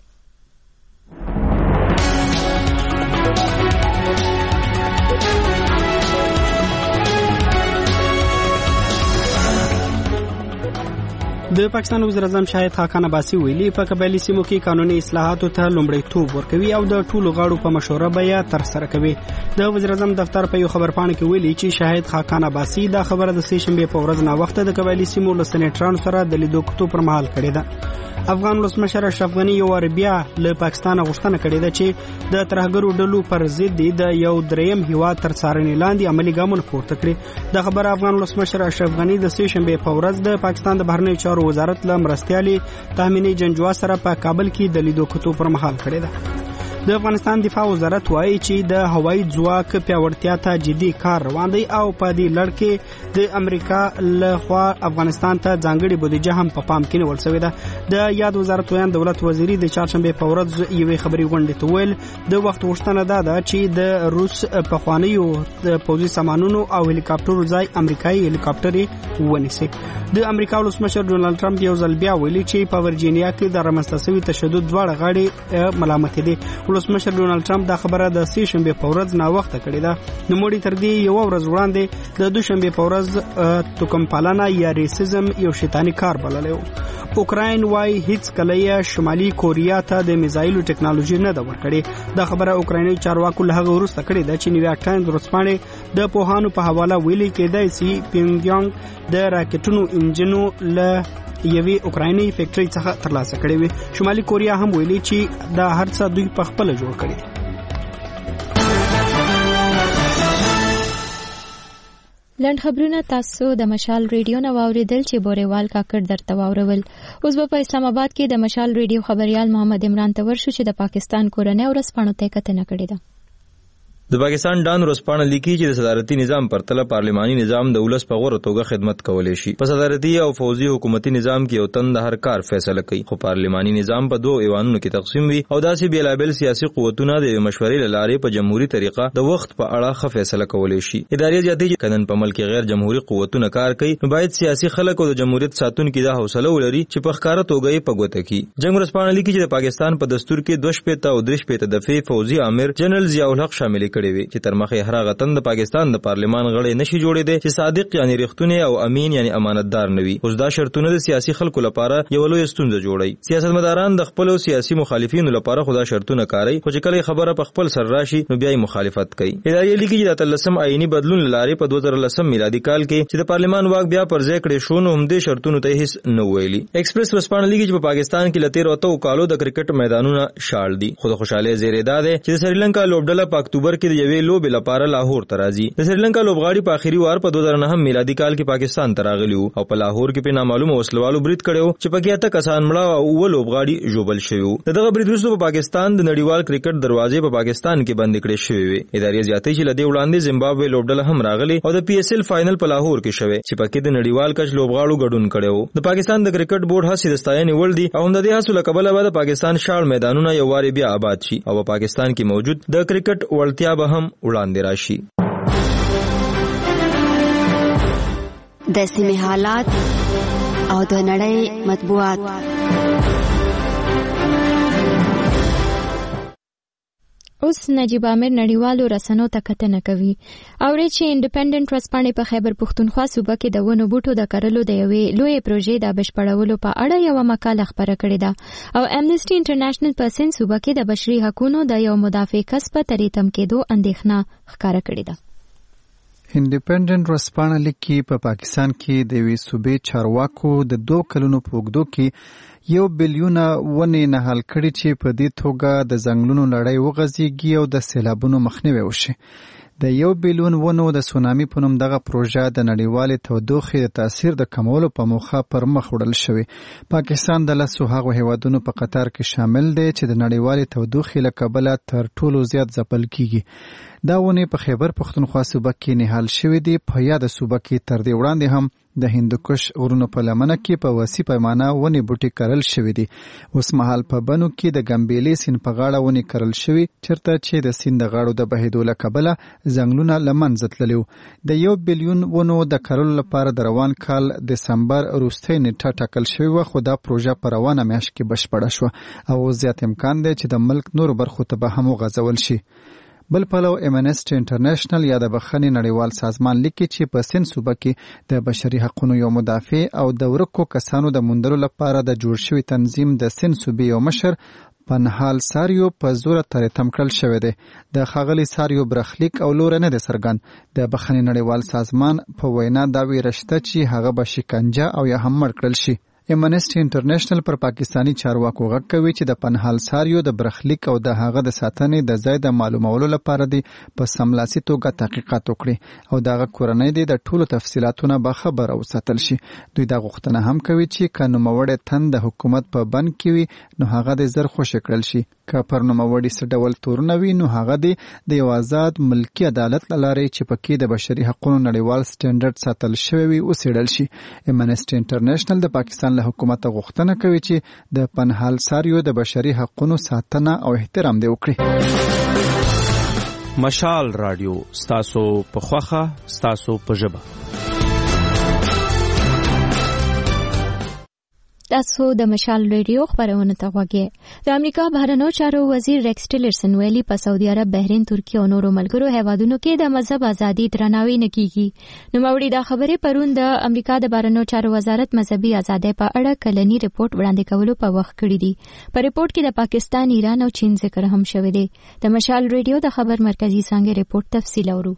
د پاکستان وزیر اعظم شاهد خاقان عباسي ویلي په قبایلي سیمو کې قانوني اصلاحاتو ته لومړیتوب ورکوي او د ټولو غاړو په مشوره به تر سره کوي. د وزیر اعظم دفتر په یو خبرپاڼه کې ویلي چې شاهد خاقان عباسي دا خبره د سې شنبه په ورځ نه وخت د قبایلي سیمو له سېنیټرانو سره د لیدو کتو پر مهال کړې ده. افغان ولسمشر اشرف غنی یو وار بیا له پاکستان غوښتنه کړې ده چې د ترهګرو ډلو پر ضد د یو دریم هیواد تر څارنې لاندې عملی ګامونه پورته کړي. د خبره افغان ولسمشر اشرف غنی د سې شنبه په ورځ د پاکستان د بهرنیو چارو وزارت له مرستیالي تامینی جنجوا سره په کابل کې د لیدو کتو پر مهال کړې ده. د افغانستان دفاع وزارت وایي چې د هوایي ځواک پیاوړتیا ته جدي کار روان دی او په دې لړ کې د امریکا له خوا افغانستان ته ځانګړي بودیجه هم په پام کې نیول شوې ده. د یاد وزارت ویان دولت وزیری د چهارشنبه په ورځ یوې خبري غونډې ته ویل د وخت غوښتنه ده دا چې د روس پخوانیو د پوځي سامانونو او هلیکاپټرو ځای امریکایي هلیکاپټر ونیسي. د امریکا ولسمشر ډونالد ټرمپ یو ځل بیا ویلي چې په ورجینیا کې د رامنځته شوي تشدد دواړه غاړې ملامت دي. ولسمشر ډونالد ټرمپ دا خبره د سې شنبه په ورځ نا وخت کړې ده. نوموړي تر دې یو ورځ وړاندې د دوشنبه په ورځ توکم پالنه یا ریسیزم یو شیطانی کار بللی و. اوکراین وايي هیڅ کله شمالي کوریا ته د میزایلو ټکنالوژي نه ده ورکړې. دا خبره اوکرایني چارواکو له هغه وروسته کړې ده چې نیویارک ټایمز ورځپاڼې د پوهانو په حواله ویلي کېدای شي پیونګیانګ د راکټونو انجنونو له یوې اوکرایني فیکټري څخه ترلاسه کړې وي. شمالي کوریا هم ویلي چې دا هر څه دوی په خپل جوړ کړي. لنډ خبرونه تاسو د مشال ریډیو نه واوریدل چې بورېوال کاکړ درته واورول. اوس به په اسلام آباد کې د مشال ریډیو خبريال محمد عمران ته ورشو چې د پاکستان کورنۍ ورځپاڼو ته کتنه کړې ده. د پاکستان ډان ورځپاڼه لیکي چې د صدارتي نظام پرتله پارلماني نظام د ولس په غوړه توګه خدمت کولای شي. په صدارتي او فوزي حکومتي نظام کې یو تن د هر کار فیصله کوي، خو پارلماني نظام په دوه ایوانونو کې تقسیم وي او داسې بیلابل سیاسي قوتونه د مشورې لارې په جمهوریت طریقه د وخت په اړه ښه فیصله کولای شي. اداري زیاتې چې کنن په ملک غیر جمهوریت قوتونه کار کوي، نو باید سیاسي خلک او د جمهوریت ساتونکو د حوصله ولري چې په ښکارا توګه یې په ګوته کړي. جنگ ورځپاڼه لیکي چې د پاکستان په دستور کې دوه شپېته او درې شپېته دفعې فوزي امیر جنرال ضیاء الحق شامل کړي وي چې تر مخه هر غتن د پاکستان د پارلمان غړي نشي جوړېدي چې صادق یعنی رښتونه او امین یعنی امانتدار نوي. اوس دا شرطونه د سیاسي خلکو لپاره یو لوی ستونزه جوړي. سیاستمداران د خپل سیاسي مخالفینو لپاره خدا شرطونه کاروي، خو چې کله خبره په خپل سر راشي نو بیا مخالفت کوي. اداري لیکي چې د تلسم آئینی بدلون لارې په دوه زره لسم میلادي کال کې چې د پارلمان واک بیا پر ځای کړي شو نو هم دې شرطونو ته هیڅ نه ویلي. ایکسپریس ورځپاڼه لیکي چې په پاکستان کې لته وروته کالو د کرکټ میدانونه شاړ دي، خو د خوشاله زیری ده چې د سریلانکا لوبډله په اکتوبر کې د یوې لوبې لپاره لاهور ته راځي. د سریلانکا لوبغاړي په اخیری وار په دوه زره نهم میلادي کال کې پاکستان ته راغلي او په لاهور کې په نامعلومه وسلوالو برید کړو چې په کې اته کسان مړه او ول لوبغاړي جوبل شوی. دغه برید وروسته په پاکستان د نړیوال کرکټ دروازې په پاکستان کې بند کړې شوې وي. اداري زیاتې چې لدی وړاندې زیمبابوې لوبډله هم راغلي او د پی ایس ایل فائنل په لاهور کې شوه چې په کې د نړیوال کچ لوبغاړو ګډون کړو. د پاکستان د کرکټ بورډ هڅې د ستاینې ول دي او د دې هڅو لپاره به د پاکستان شاړ میدانونه یو واری بیا آباد شي او په پاکستان کې موجود د کرکټ وړتیا به هم وړاندې راشي. د سیمې حالات او د نړۍ مطبوعات. اوس نجیب امیر نړیوالو رسنیو ته کتنه کوي. اوري چې انډیپندنت ورځپاڼې په خیبر پښتونخوا صوبه کې د ونو بوټو د کرلو د یوې لوی پروژې د بشپړولو په اړه یو مقاله خبره کړې ده او امنیسټي انټرنیشنل په سند صوبه کې د بشري حقوقو د یو مدافع کس په تریتم کېدو اندېښنه ښکاره کړې ده. انډیپندنت ورځپاڼه لیکي په پاکستان کې د وی صوبې چارواکو د دوه کلونو په اوږدو کې یو بلیونه ونې نهال کړي چې په دې توګه د ځنګلونو لړۍ وغځېږي او د سیلابونو مخنیوی وشي. د یو بیلیون ونو د سونامي په نوم دغه پروژه د نړیوالې تودوخې د تاثیر د کمولو په موخه پر مخ وړل شوی. پاکستان د لسو هغو هیوادونو په قطار کې شامل دی چې د نړیوالې تودوخې له کبله تر ټولو زیات ځپل کیږي. دا ونې په خیبر پښتونخوا صوبه کې نهال شوې دي. په یاده صوبه کې تر دې وړاندې هم د هندوکش غرونو په لمنه کې په وسیع پیمانه ونې بوټي کرل شوي دي. اوس مهال په بنو کې د ګمبېلې سیند په غاړه ونې کرل شوي چېرته چې د سیند د غاړو د بهېدو له کبله ځنګلونه له منځه تللي وو. د یو بیلیون ونو د کرلو لپاره د روان کال دسمبر وروستۍ نیټه ټاکل شوې وه، خو دا پروژه په روانه میاشت کې بشپړه شوه او زیات امکان دی چې د ملک نورو برخو ته به هم وغځول شي. بل پلو امنسټي انټرنیشنل یا د بخښنې نړیوال سازمان لیکي چې په سند صوبه کې د بشري حقوقو یو مدافع او د ورکو کسانو د موندلو لپاره د جوړ شوي تنظیم د سند صوبې یو مشر پنهال ساریو په زوره ترې تم کړل شوی دی. د ښاغلي ساریو برخلیک او لوری نه دی څرګند. د بخښنې نړیوال سازمان په وینا دا ویره شته چې هغه به شکنجه او یا هم مړ کړل شي. امنسټي انټرنیشنل پر پاکستانی چارواکو غږ کوي چې د پنهال ساریو د برخلیک او د هغه د ساتنې د ځای د معلومولو لپاره دی په سملاسي توګه تحقیقات وکړي او دغه کورنۍ دی د ټولو تفصیلاتونه به خبر او ساتل شي. دوی دا غوښتنه هم کوي چې که نوموړی تن د حکومت په بند کې وي نو هغه د زر خوشي کړل شي. که پر نوموړي څه ډول تورونه وي نو هغه دی د یو آزاد ملکي عدالت له لارې چې پکې د بشري حقوقو نړیوال سټنډرډ ساتل شوی وي وڅېړل شي. امنسټي انټرنیشنل د پاکستان له حکومت غوښتنه کوي چې د پنهال ساریو د بشري حقوقو ساتنه او احترام دی وکړي. مشال رادیو ستاسو په خوخه ستاسو په ژبه. تاسو د مشال ریډیو خبرونه ته غوږی. د امریکا بهرنیو چارو وزیر ریکس ټیلرسن ویلي په سعودي عرب، بحرین، ترکیه او نورو ملګرو هیوادونو کې د مذهب ازادي درناوی نه کیږي. نوموړي دا خبرې پرون د امریکا د بهرنیو چارو وزارت مذهبي ازادۍ په اړه کلنی ریپورت وړاندې کولو په وخت کړی دي. په ریپورت کې د پاکستان، ایران او چین ذکر هم شوی دی. د مشال ریډیو د خبر مرکزی څنګه ریپورت تفصیل اورو.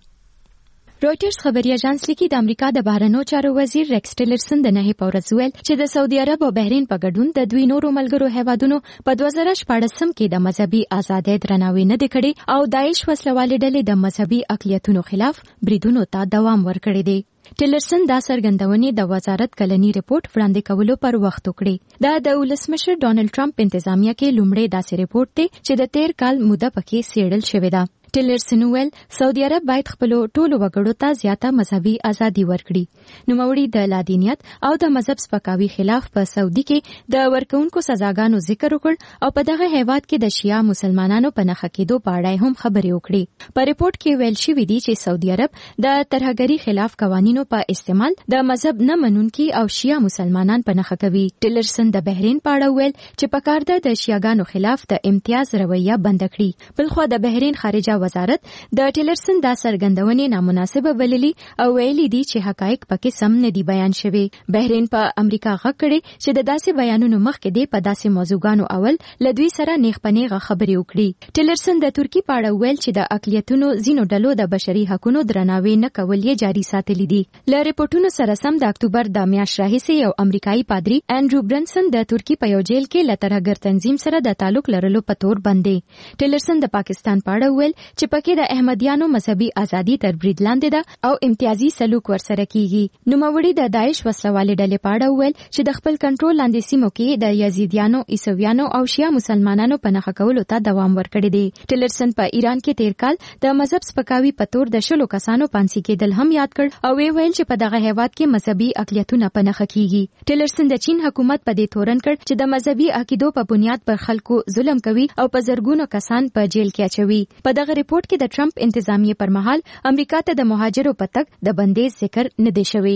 رويټرز خبري اژانس لیکي د امریکا د بهرنیو چارو وزیر ریکس ټیلرسن د نهي په ورځ ویل چې د سعودي عرب او بحرین په ګډون د دوی نورو ملګرو هیوادونو په دوه زره شپاړسم کې د مذهبي ازادۍ درناوی نه دی کړی او داعش وسلوالې ډلې د مذهبي اقلیتونو خلاف بریدونو ته دوام ورکړی دی. ټیلرسن دا څرګندونې د وزارت کلنی ریپورت وړاندې کولو پر وخت وکړي. دا د ولسمشر ډونالد ټرمپ انتظامیه کې لومړی داسې ریپورت دی چې د تیر کال موده پکې څېړل شوې ده. ټیلرسن ویل سعودي عرب باید خپل ټولو وګړو ته زیاته مذهبي ازادي ورکړي. نوموړي د لادینیت او د مذهب سپکاوي خلاف په سعودي کې د ورکوونکو سزاګانو ذکر وکړ او په دغه هیواد کې د شیعه مسلمانانو په نښه کېدو په اړه هم خبرې وکړي. په ریپورت کې ویل شوی دی چې سعودي عرب د ترهګرۍ خلاف قوانینو په استعمال د مذهب نه منونکي او شیعه مسلمانان په نښه کوي. ټیلرسن د بحرین په اړه ویل چې پکار ده د شیعاګانو خلاف د امتیاز رویه بند کړي. بلخو د بحرین خارجه وزارت د ټیلرسن دا څرګندونې نامناسبه بللي او ویلي دي چې حقایق پکې سم نه دي بیان شوي. بحرین په امریکا غږ کړي چې د داسې بیانونو مخکې دی په داسې موضوعګانو اول له دوی سره نیغ په نیغه خبرې وکړي. ټیلرسن د ترکی په اړه ویل چې د اقلیتونو ځینو ډلو د بشري حقوقو درناوی نه کول یې جاري ساتلي دي. له ریپورتونو سره سم د اکتوبر د میاشتې راهیسې یو امریکایي پادری انډرو برنسن د ترکی په یو جیل کې له ترهګر تنظیم سره د تعلق لرلو په تور باندې. ټیلرسن د پاکستان په اړه ویل چې پکې د احمدیانو مذهبي ازادي تر برید لاندې ده او امتیازي سلوک ورسره کیږي. نوموړي د داعش وسلوالې ډلې په اړه ویل چې د خپل کنټرول لاندې سیمو کې د یزیدیانو، عیسویانو او شیعه مسلمانانو په نښه کولو ته دوام ورکړی دی. ټیلرسن په ایران کې تیر کال د مذهب سپکاوي په تور د شلو کسانو پانسي کېدل هم یاد کړ او وی ویل چې په دغه هیواد کې مذهبي اقلیتونه په نښه کیږي. ټیلرسن د چین حکومت په دې تورن کړ چې د مذهبي عقیدو په بنیاد پر خلکو ظلم کوي او په زرګونو کسان په جیل کې اچوي. په دغه ریپورت کې د ټرمپ انتظامیه پر مهال امریکا ته د مهاجرو په تګ د بندیز ذکر نه دی شوی.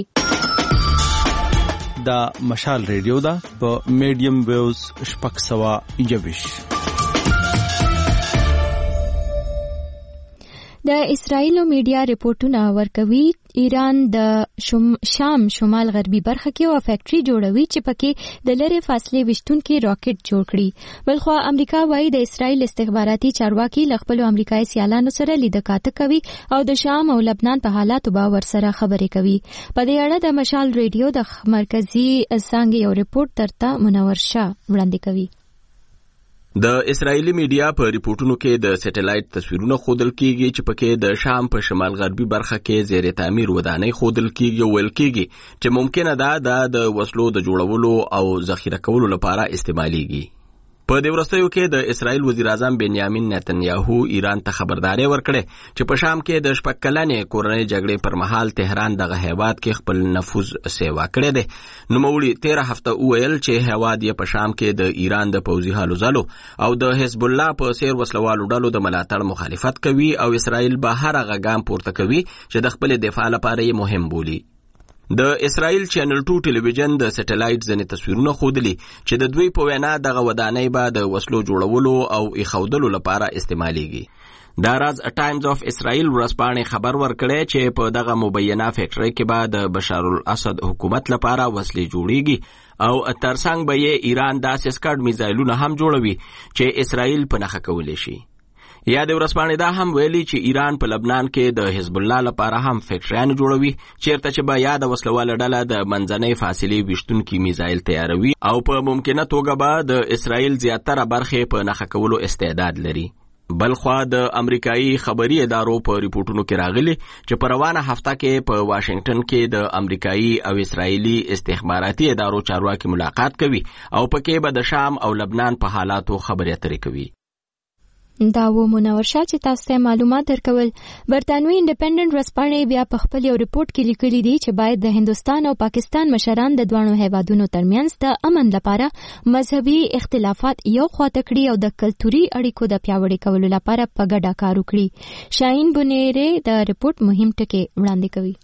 دا مشال ریډیو دا په میډیم ویوز شپږ سوه یوویش. د اسرایلو میډیا ریپورتونه ورکوي ایران د شم شام شمال غربي برخه کې یو فیکټري جوړوي چې پکې د لری فاصله وشتونکو راکټ جوړ کړي. بلخو امریکا وايي د اسرایل استخباراتي چارواکي ل خپل امریکایي سیالانو سره لیدکاته کوي او د شام او لبنان په حالاتو به ورسره خبرې کوي. په دې اړه د مشال ریډیو د مرکزی څنګه یو ریپورت ترته منور شاه وړاندې کوي. د اسرایلی میډیا په ریپورتونو کې د سټلایټ تصویرونه ښودل کیږي چې پکې د شام په شمال غربي برخه کې زیر تعمیر ودانۍ ښودل کیږي او ویل کیږي چې ممکنه ده د وسلو د جوړولو او ذخیره کولو لپاره استعماليږي. په دې وروستیو کې د اسرایل وزیر اعظم بنیامین نتنیاهو ایران ته خبرداري ورکړه چې په شام کې د شپږ کلنې کورنۍ جګړې پر مهال تهران دغه هیواد کې خپل نفوذ سیوا کړی دی. نوموړي تیره هفته وویل چې هیواد یې په شام کې د ایران د پوځي هلو ځلو او د حزب الله په څیر وسلوالو ډلو د ملاتړ مخالفت کوي او اسرایل به هر هغه ګام پورته کوي چې د خپل دفاع لپاره یې مهم بولي. د اسرایل چینل ټو ټلویزیون د سټلایټ ځنې تصویرونه ښودلي چې د دوی په وینا دغه ودانۍ به د وسلو جوړولو او ایښودلو لپاره استعمالیږي. دا راز ټایمز اف اسرائیل ورځپاڼې خبر ورکړی چې په دغه مبینه فیکټرۍ کې به د بشار الاسد حکومت لپاره وسلې جوړیږي او ترڅنګ به یې ایران داسې سکډ میزایلونه هم جوړوي چې اسرائیل په نښه کولی شي. یا د ورځپاڼې دا هم ویلي چې ایران په لبنان کې د حزب الله لپاره هم فیکټریان جوړوي چیرته چې به یا د وسلواله ډله د منځنۍ فاصلې ویشتونکي میزایل تیاروي او په ممکنه توګه به د اسرائیل زیاتره برخې په نښه کولو استعداد لري. بلخوا د امریکایي خبري ادارو په ریپورتونو کې راغلي چې په روانه هفته کې په واشنگټن کې د امریکایي او اسرائیلي استخباراتي ادارو چارواکي ملاقات کوي او پکې به د شام او لبنان په حالاتو خبرې اترې کوي. دا و منور شاه چې تاسو ته معلومات درکول. برتانوي انډیپندنت ورځپاڼې بیا په خپل یو ریپورت کې لیکلي دي چې باید د هندستان او پاکستان مشران د دوانو هیوادونو ترمنځ د امن لپاره مذهبي اختلافات یو خواته کړي او د کلتوري اړیکو د پیاوړي کولو لپاره په ګډه کار وکړي. شاهین بنيره د ریپورت مهم ټکي وړاندې کوي.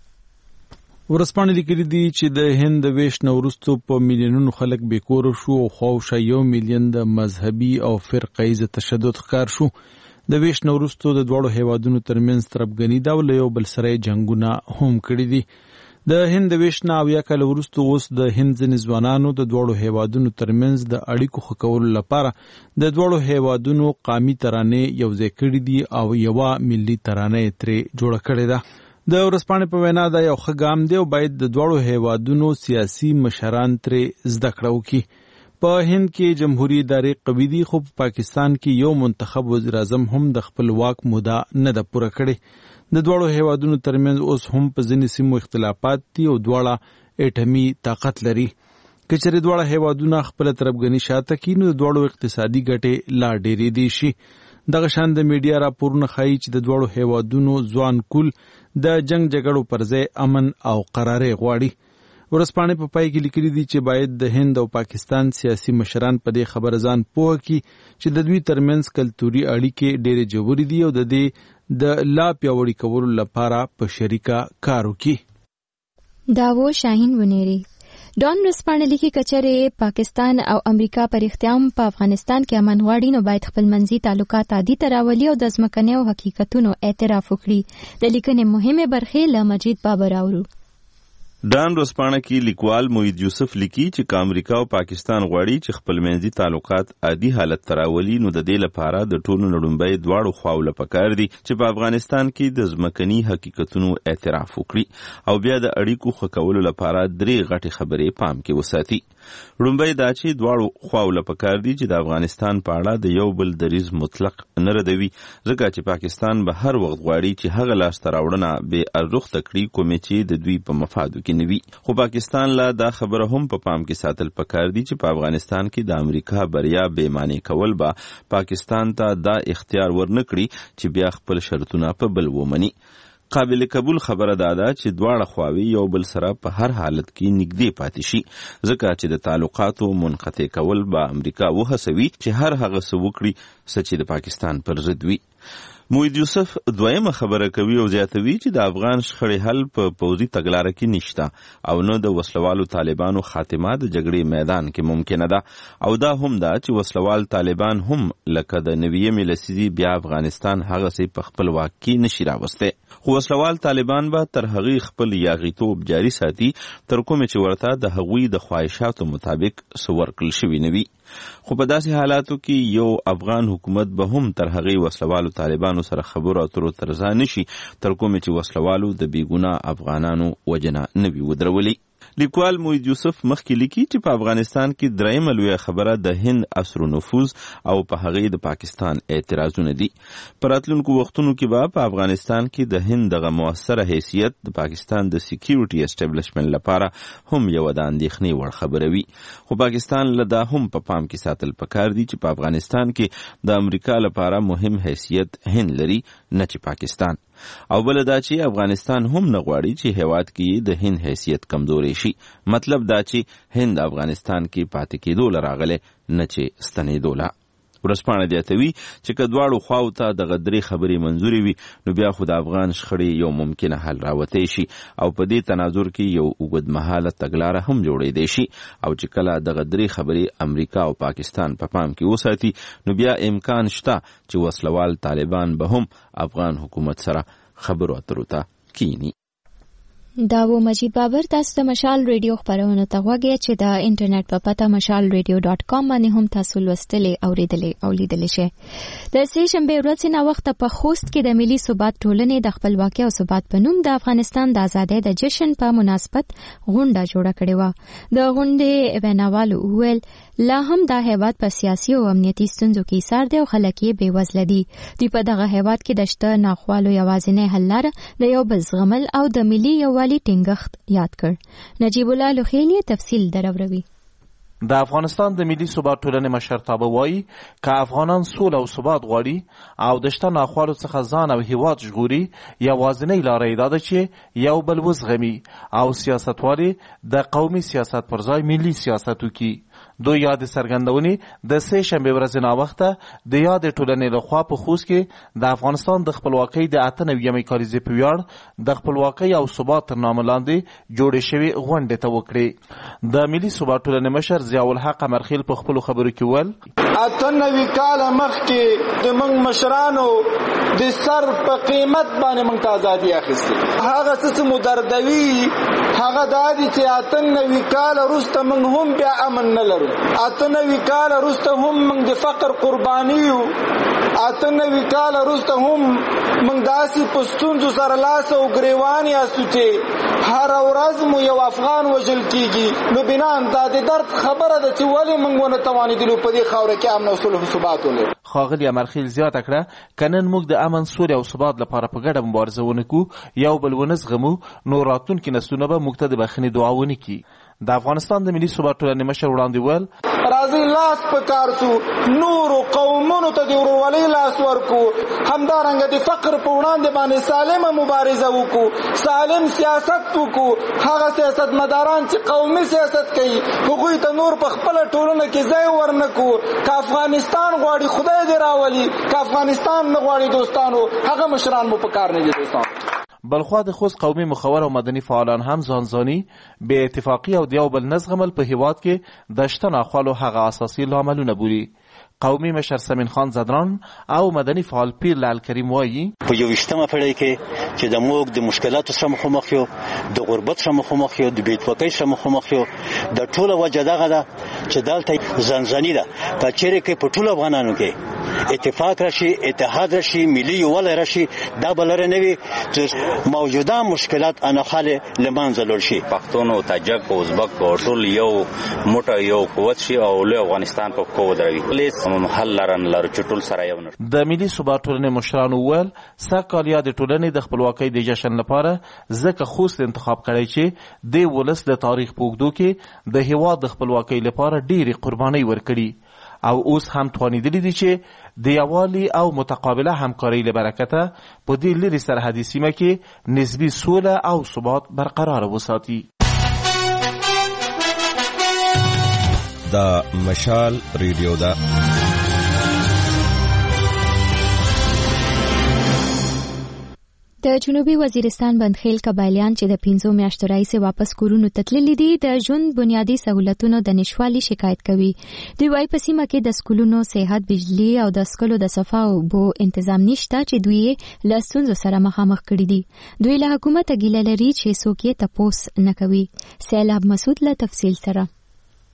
ورځپاڼې لیکلي دي چې د هند د ویش نه وروسته په میلیونونو خلک بېکوره شو او خواوشا یو میلیون د مذهبي او فرقهیز تشدد ښکار شو. د ویش نه وروسته د دواړو هیوادونو ترمنځ تربګني دا له یو بل سره جنګونه هم کړي دي. د هند د ویش نه اویا کاله وروسته اوس د هند ځینې ځوانانو د دواړو هیوادونو ترمنځ د اړیکو ښه کولو لپاره د دواړو هیوادونو قامي ترانې یوځای کړي دي او یوه ملي ترانه یې ترې جوړه کړې ده. د ورځپاڼې په وینا دا یو ښه ګام دی او باید د دواړو هیوادونو سیاسي مشران ترې زده کړه وکړي. په هند کې جمهوریت ادارې قوي دي خو په پاکستان کې یو منتخب وزیر اعظم هم د خپل واک موده نه ده پوره کړې. د دواړو هیوادونو ترمنځ اوس هم په ځینې سیمو اختلافات دي او دواړه اټمي طاقت لري. که چېرې دواړه هیوادونه خپله تربګني شاته کړي نو د دواړو اقتصادي ګټې لا ډېرې دي شي. دغه شان د میډیا راپورونه ښایي چې د دواړو هیوادونو ځوان کول د جنگ جګړو پر ځای امن او قرارې غواړي. ورځپاڼې په پای کې لیکلي دي چې باید د هند او پاکستان سیاسي مشران په دې خبره ځان پوه کړي چې د دوی ترمنځ کلتوري اړیکې ډېرې ژورې دي او د دې د لا پیاوړي کولو لپاره په شریکه کار وکړي. دا و شاهین ونيري. ډان ورځپاڼه لیکي کچره پاکستان او امریکا پر اختیام په افغانستان کې امن غواړي نو باید خپل منځي تعلقات عادي ته راولي او د ځمکني او حقیقتونو اعتراف وکړي. د لیکنې مهمه برخې له مجید بابر اورو. ډان ورځپاڼه کې لیکوال موید یوسف لیکي چې امریکا او پاکستان غواړي چې خپل منځي تعلقات عادي حالت ته راولي نو د دې لپاره د ټولو نړیوالو دواړو خواو له پکار دي چې په افغانستان کې د ځمکني حقیقتونو اعتراف وکړي او بیا د اړیکو ښه کولو لپاره درې غټې خبرې پام کې وساتي. لومړی دا چې دواړو خواو له پکار دي چې د افغانستان په اړه د یو بل دریځ مطلق نه ردوي ځکه چې پاکستان به هر وخت غواړي چې هغه لاسته راوړنه بې ارزښته کړي کومې چې د دوی په مفادو کې نه وي. خو پاکستان لا دا خبره هم په پام کې ساتل پکار دي چې په افغانستان کې د امریکا بریا بې معنی کول به پاکستان ته دا اختیار ورنکړي چې بیا خپل شرطونه په بل ومني. قابل قبول خبره دا ده چې دواړه خواوې یو بل سره په هر حالت کې نږدې پاتې شي ځکه چې د تعلقاتو منقطع کول به امریکا وهڅوي چې هر هغه څه وکړي څه چې د پاکستان پر ضد وي. موید یوسف دویمه خبره کوي او زیاتوي چې د افغان شخړې حل په پوځي تګلاره کې نشته او نه د وسلوالو طالبانو خاتمه د جګړې میدان کې ممکنه ده او دا هم ده چې وسلوال طالبان هم لکه د نویمې لسیزې بیا افغانستان هغسې په خپل واک کې نشي راوستی. خو وسلوال طالبان به تر هغې خپل یاغیتوب جاري ساتي تر کومې چې ورته د هغوی د خواهشاتو مطابق څه ورکړل شوي نه وي. خو په داسې حالاتو کې یو افغان حکومت به هم تر هغې وسلوالو طالبانو سره خبرو اترو تر ځای نشي تر کومې چې وسلوالو د بېګناه افغانانو وجنه نه وي ودرولي. لیکوال موحد یوسف مخکې لیکي چې په افغانستان کې درېیمه لویه خبره د هند عصر نفوذ او په هغې د پاکستان اعتراضونه دي. په راتلونکو وختونو کې به په افغانستان کې د هند دغه موثره حیثیت د پاکستان د سکیورټي اسټابلیشمنټ لپاره هم یوه د اندېښنې وړ خبره وي. خو پاکستان له دا هم په پام کې ساتل پکار دي چې په افغانستان کې د امریکا لپاره مهم حیثیت هند لري، نه چې پاکستان. او بل دا چې افغانستان هم نه غواړي چې هیواد کې د هند حیثیت کمزوري شي. مطلب دا چې هند افغانستان کې پاتې کېدو لراغله نه چې ستنېدو لا. ورسپانه دیاتوي چې که دواړو خواو ته دغه درې خبرې منظوري وي نو بیا خو د افغان شخړې یو ممکنه حل راوتی شي او په دې تناظر کې یو اوږدمهاله تګلاره هم جوړېدی شي. او چې کله دغه درې خبرې امریکا او پاکستان په پا پام کې وساتي نو بیا امکان شته چې وسلوال طالبان به هم افغان حکومت سره خبرو اترو ته کینی. دا و مجید بابر، تاسو د مشال ریډیو خبرونه ته غوږی چې د انټرنیټ په پته مشال ریډیو ډاټ کام باندې هم تاسو لوستلې اوریدلې او لیدلې شئ. د سې شنبې ورځې نه وخت په خوست کې د ملي ثبات ټولنې د خپلواکۍ او ثبات په نوم د افغانستان د ازادۍ د جشن په مناسبت غونډه جوړه کړې و. د غونډې ویناوالو وویل لا هم دا هیواد په سیاسي او امنیتي ستونزو کې ایسار دی او خلک یې بېوزله دي. دوی په دغه هیواد کې د شته ناخوالو یوازینی حل لاره د یو بل زغمل او د ملي یووالي ټینګښت یاد کړ. نجیب الله لوخیلی تفصیل دروروي. د افغانستان د ملي ثبات ټولنې مشرتابه وایي که افغانان سوله او ثبات غواړي او د شته ناخوالو څخه ځان او هیواد ژغوري، یوازینۍ لاره یې دا ده چې یو بل وزغمي او سیاستوال د قومي سیاست پر ځای ملي سیاست وکړي. دو یاد څرګندونې د سې شنبې ورځې ناوخته د یادې ټولنې لخوا په خوست کې د افغانستان د خپلواکۍ د اته نویمې کالیزې په ویاړ د خپلواکۍ او ثبات تر نامه لاندې جوړې شوې غونډې ته وکړې. د ملي ثبات ټولنې مشر ضیاء الحق امرخیل په خپلو خبرو کې ویل اته نوي کاله مخکې د موږ مشرانو د سر په قیمت باندې موږ ته ازادي اخیستې. هغه څه مو دردوي هغه دا دي چې اته نوي کاله وروسته موږ هم بیا امن نه لرو. اته نوي کاله وروسته هم موږ د فقر قرباني یو. اته نوي کاله وروسته هم موږ داسې په ستونزو سره لاس او ګریوان یاستو چې هر ورځ مو یو افغان وژل کیږي. نو بنان دا د درد خبره ده چې ولې موږ ونه توانېدلو په دې خاوره کې امن او صلح او ثبات ولرو. ښاغلي امرخیل زیاته کړه که نن موږ د امن سولې او ثبات لپاره په ګډه مبارزه ونه کړو، یو بل ونه زغمو، نو راتلونکي نسلونه به موږ ته د بخښنې دعا ونه کړي. د افغانستان د ملي ثبات ټولنې مشر وړاندې ویل راځئ لاس په کار سو، نورو قومونو ته د ورورولۍ لاس ورکو، همدارنګه د فقر په وړاندې باندې سالمه مبارزه وکړو، سالم سیاست وکړو. هغه سیاستمداران چې قومي سیاست کوي هغوی ته نور په خپله ټولنه کې ځای ورنکړو. که افغانستان غواړي خدای دې راولي، که افغانستان نه غواړي دوستانو هغه مشران مو په کار نه دي دوستان. بلخوا د خوست قومي مخور او مدني فعالان هم ځانځاني بې اتفاقي او د یو بل نه زغمل په هیواد کې د شته ناخوالو هغه اساسي لاملونه بولي. قومي مشر سمین خان زدران او مدني فعال پیر لال کریم وایي په یویشتمه پېړۍ کې چې د موږ د مشکلاتو سره مخامخ یو، د غربت سره مخامخ یو، د بې اتفاقۍ سره مخامخ یو، د ټوله وجه دغه ده چې دلته ځانځاني ده. که چیرې کې په ټولو افغانانو کې اتفاق راشي، اتحاد راشي، ملي یووالی راشي، دا به لاره نه وي چې موجوده مشکلات انخاله له منځه لاړ شي. پښتون او تاجک او ازبک ټول یو موټی یو قوت شي او له افغانستان په قوت دروي. محل لرن لر چټول سره یو نه. د ملي ثبات ټولنې مشرانو ویل ساکالیا د ټولنې د خپلواکۍ د جشن لپاره ځکه خوست انتخاب کړی چې د ولس د تاریخ په اوږدو کې د هیواد د خپلواکۍ لپاره ډېرې قربانۍ ورکړي او اوس هم توانېدلي دي چې د یووالي او متقابله همکارۍ له برکته په دې لرې سرحدي سیمه کې نسبي سوله او ثبات برقرار وساتي. دا مشال ریډیو ده. د جنوبي وزیرستان بندخیل قبایلیان چې د پنځو میاشتو راهیسې واپس کورونو ته تللي دي د ژوند بنیادي سهولتونو د نشتوالي شکایت کوي. دوی وایي په سیمه کې د سکولونو، صحت، بجلي او د څښلو د صفا اوبو تنظیم نشته چې دوی یې له ستونزو سره مخامخ کړي دي. دوی له حکومته ګیله لري چې څوک یې تپوس نه کوي. سیلاب مسعود له تفصیل سره.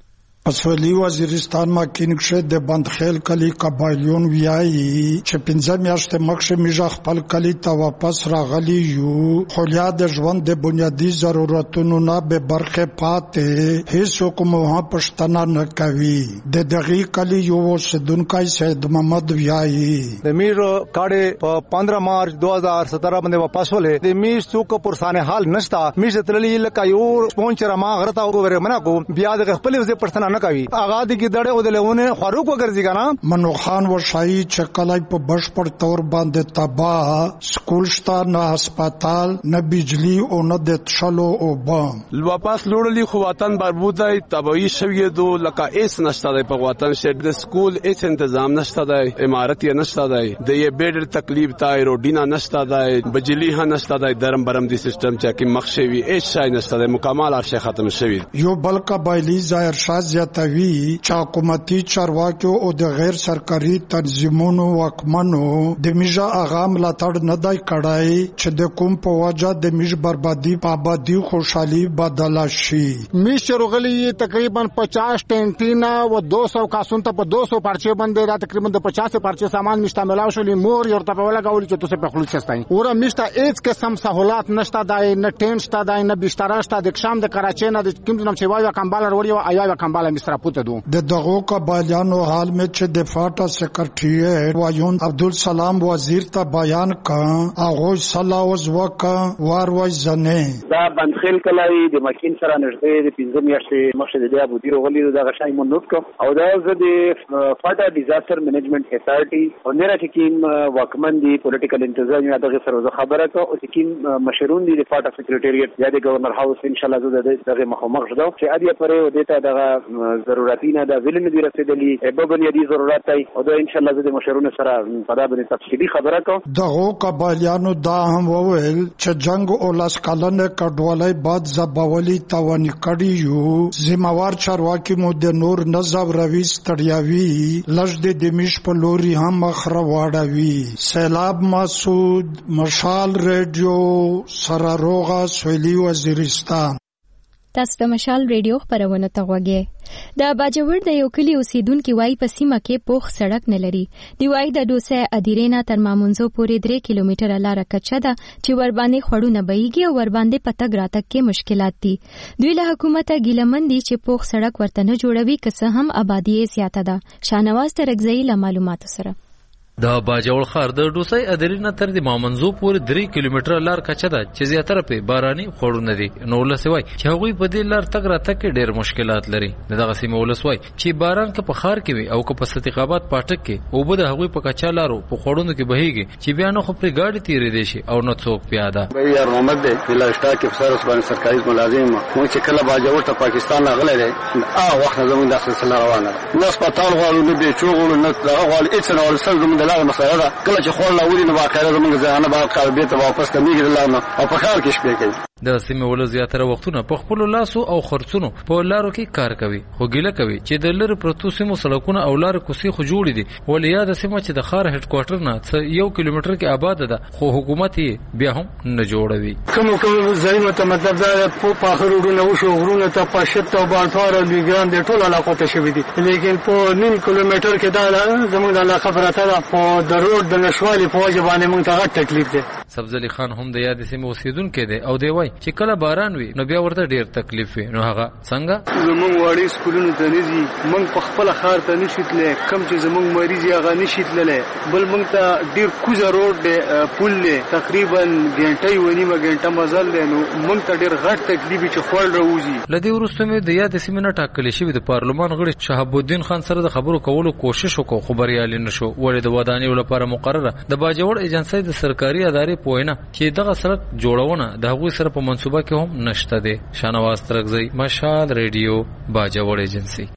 پسولی وزیرستان ماکین کښې د بندخیل کلی قبایلیون ویایي چې پنځه میاشتې مخکې موږ خپل کلي ته واپس راغلي یو، خو یا د ژوند د بنیادي ضرورتونو نه بې برخې پاتې، هیڅوک مو هم پوښتنه نه کوي. د دغې کلي یو اوسېدونکی سید محمد ویایي د میر کاړې په پندرہ مارچ دو ہزار سترہ باندې واپس ولې د میر څوک پرسانه حال نشتا، میر تللی لکه یو سپون چې ما غرتا وګوره منه کو بیا د خپل وځي پښتنه نه کوي اغا دي ګډه او د لهونه خروق وګرځي کنه. منو خان وشایي چې کله په بشپړ تور باندې تباہ، سکول شته نه، هسپتال نه، بجلی او نه د تشلو او بم. واپس لوړلی خو وطن بربود دی، تباہی شوی دو لکه ایس نشته دی په وطن شې د سکول ایس تنظیم نشته دی، امارت یې نشته دی، د یې بیډ تکلیف تای روډینا نشته دی، بجلی هم نشته دی، درم برم دی سیستم چې کی مخ شوی ایس شای نشته دی، مکمل هر شی ختم شوی. یو بل قبایلی ظاهر شاه زیاتوي چې حکومتي چارواکو او د غیر سرکاري تنظیمونو واکمنو د میژه اغا ملاتړ نه دی کړی چې د کوم په وجه د میژ بربادي په آبادي خوشحالي بدله شي. میژ چروغلی تقریبا پچاس ټینټینا و دو سو کاسون ته په دو سو پرچې باندې را تقریبا د پچاس پرچې سامان میشته ملاو شولې مور یو ته په لګول چې تاسو په خلوص چستای اورا میشته هیڅ قسم سہولات نشته دای نه ټینټ شته دای نه بستر شته د شام د کراچۍ نه د کوم نام چې وایو کمبال وروړي او آیا کمبال مصر پوت دو د دغو قبایلیانو حال میں چې د فاټا سیکرټریټ وایون عبدالسلام وزیر ته بیان کړ هغه صلاح وزوک وار وای زنه دا بندخیل کلای د مکین سره نږدې د پنځه میاشتې مخکې د ابو دیر غلی د غشای منوت کو او دا د فاټا ډیزاستر منیجمنت اتھارټي او نره ټکیم واکمن دی پولیټیکل انتظامیه دغه سره خبره کو او ټکیم مشرون دی د فاټا سیکرټریټ یا د گورنر هاوس ان شاء الله زه دغه مخامخ شدو چې ادي پرې و دیتا دغه ضرورتینه د ویلن دی رسیدلی به بنیادی ضرورت دی او دا ان شاء الله د مشرون سره په دا باندې تفصیلی خبره کو. دغه قبایلیانو دا هم وویل چې جنگ او لاس کلنه کډوالۍ بعد زباولی توان کړي یو، ذمہوار چارواکي مو د نور نظر روي ستړیاوي لږ د میش په لوري هم مخره واړوي. سیلاب مسعود، مشال ریډیو، سراروغه، سویلی وزیرستان. تاسو د مشال ریډیو خبرونه ته غوږی. د باجوړ د یو کلی اوسیدونکو وای په سیمه کې پوخ سړک نه لري. دی وای د دوسه ادیرینا تر مامونزو پورې درې کیلومتره لار کچه ده چې ور باندې خړونه بېږي او ور باندې پتګ راتګ کې مشکلات دي. دوی له حکومت ګیلمن دي چې پوخ سړک ورته نه جوړوي که څه هم آبادی یې زیاته ده. شانواز ترګزئی له معلوماتو سره د باجوړ ښار د ډوسۍ ادرینا تر د مامنزو پورې درې کیلومتره لار کچه ده چې زیاتره په باراني خوړونه دي. نو ولس وای چې هغوی په دې لار تګ راتګ کې ډېر مشکلات لري. دغه سیمه ولس وای چې باران که په ښار کې وي او که په صدیقاباد پاټک کې اوبه د هغوی په کچا لارو په خوړونو کې بهیږي چې بیا نه خو پرې ګاډي تېرېدی شي او نه څوک پیاده. یار محمد دی ضلع اشتراک افسر باندې سرکاري ملازم مو چې کله باجوړ ته پاکستان راغلی دی هغه وخت زموږ د سلسله روانه ده. نه هسپتال غواړو نه بیچو غواړو نه دغه غواړو هېڅ نه غواړو. سل زموږ د لارې مسله ده کله چې خور لاوري نو باقاعده زموږ ځانه به کار بیرته واپس کمیږي د لار نه او په ښار کې شپې کوي. د سیمې ولس زیاتره وختونه په خپلو لاسو او خرڅونو په لارو کې کار کوي خو ګیله کوي چې د لرې پرتو سیمو سړکونه او لارې کوڅې خو جوړې دي ولې یاده سیمه چې د ښار هډ کوارټر نه څه یو کیلومتر کې آباده ده خو حکومت یې بیا هم نه جوړوي. کوم کوم ځایونو ته مطلب دا په پاخه روډونه وشو غرونه ته پاشت او بانټوار او لویګران د ټول علاقو ته شوي دي لیکن په نیم کیلومتر کې دا زموږ د علاقه پرته ده په د روډ د نشوالي په وجه باندې موږ ته غټ تکلیف دی. سبزلي خان هم د یادې سیمې اوسېدونکی دی او دی وایي چې کله باران وي نو بیا ورته ډېر تکلیف وي. نو هغه څنګه زموږ واړې سکولونو ته نه ځي موږ په خپله ښار ته نشي تللی کم چې زموږ مریض هغه نشي تللی بل موږ ته ډېر کوزه روډ دی پل دی تقریبا ګنټه یوه نیمه ګنټه مزل دی نو موږ ته ډېر غټ تکلیف وي چې خوړ راوځي. له دې وروسته مې د یادې سیمې نه ټاکلی شوي د پارلمان غړي شهاب الدین خان سره د خبرو کولو کوشش وکړو خو بریالي نه شو ولې د ودانیو لپاره مقرره د باجوړ ایجنسۍ د سرکاري ادارې په وینا چې دغه سړک جوړونه د هغوی سره په منصوبه کې هم نشته دی. شانواز ترګزئی مشال ریډیو باجوړ ایجنسۍ.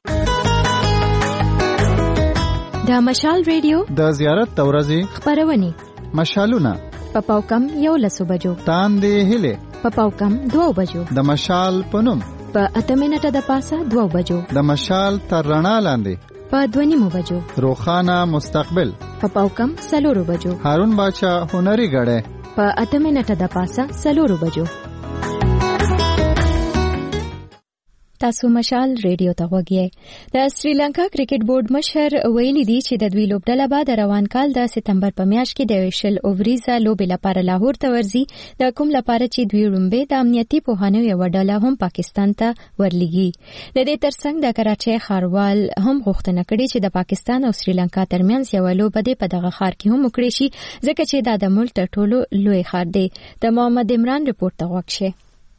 د مشال ریډیو د زیارت د ورځې خبرونه مشالونه په پاوکم یو لسو بجو تاندې هله په پاوکم دوه بجو د مشال پنوم په اته منټه د پاسه دوه بجو د مشال تر رڼا لاندې په دوه نیمو بجو روخانه مستقبل په پاوکم سلورو بجو هارون باچا هنري غړې په اته منټه د پاسه سلورو بجو. تاسو مشال ریډیو ته غوږی د سریلانکا کرکټ بورډ مشر ویلي دی چې د دوی لوبډله به د روان کال د سپتمبر په میاشت کې د ویشل اووریزا لوبې لپاره لاهور ته ورځي د کوم لپاره چې دوی لومبه د امنیتي پوهانو یو ډله هم پاکستان ته ورلېږي د دې ترڅنګ د کراچۍ ښاروال هم غوښتنه کړې چې د پاکستان او سریلانکا ترمنځ یو لوبه د په دغه ښار کې هم وکړي شي ځکه چې دا د ملک تر ټولو لوی ښار دی د محمد عمران رپورټ ته غوښتل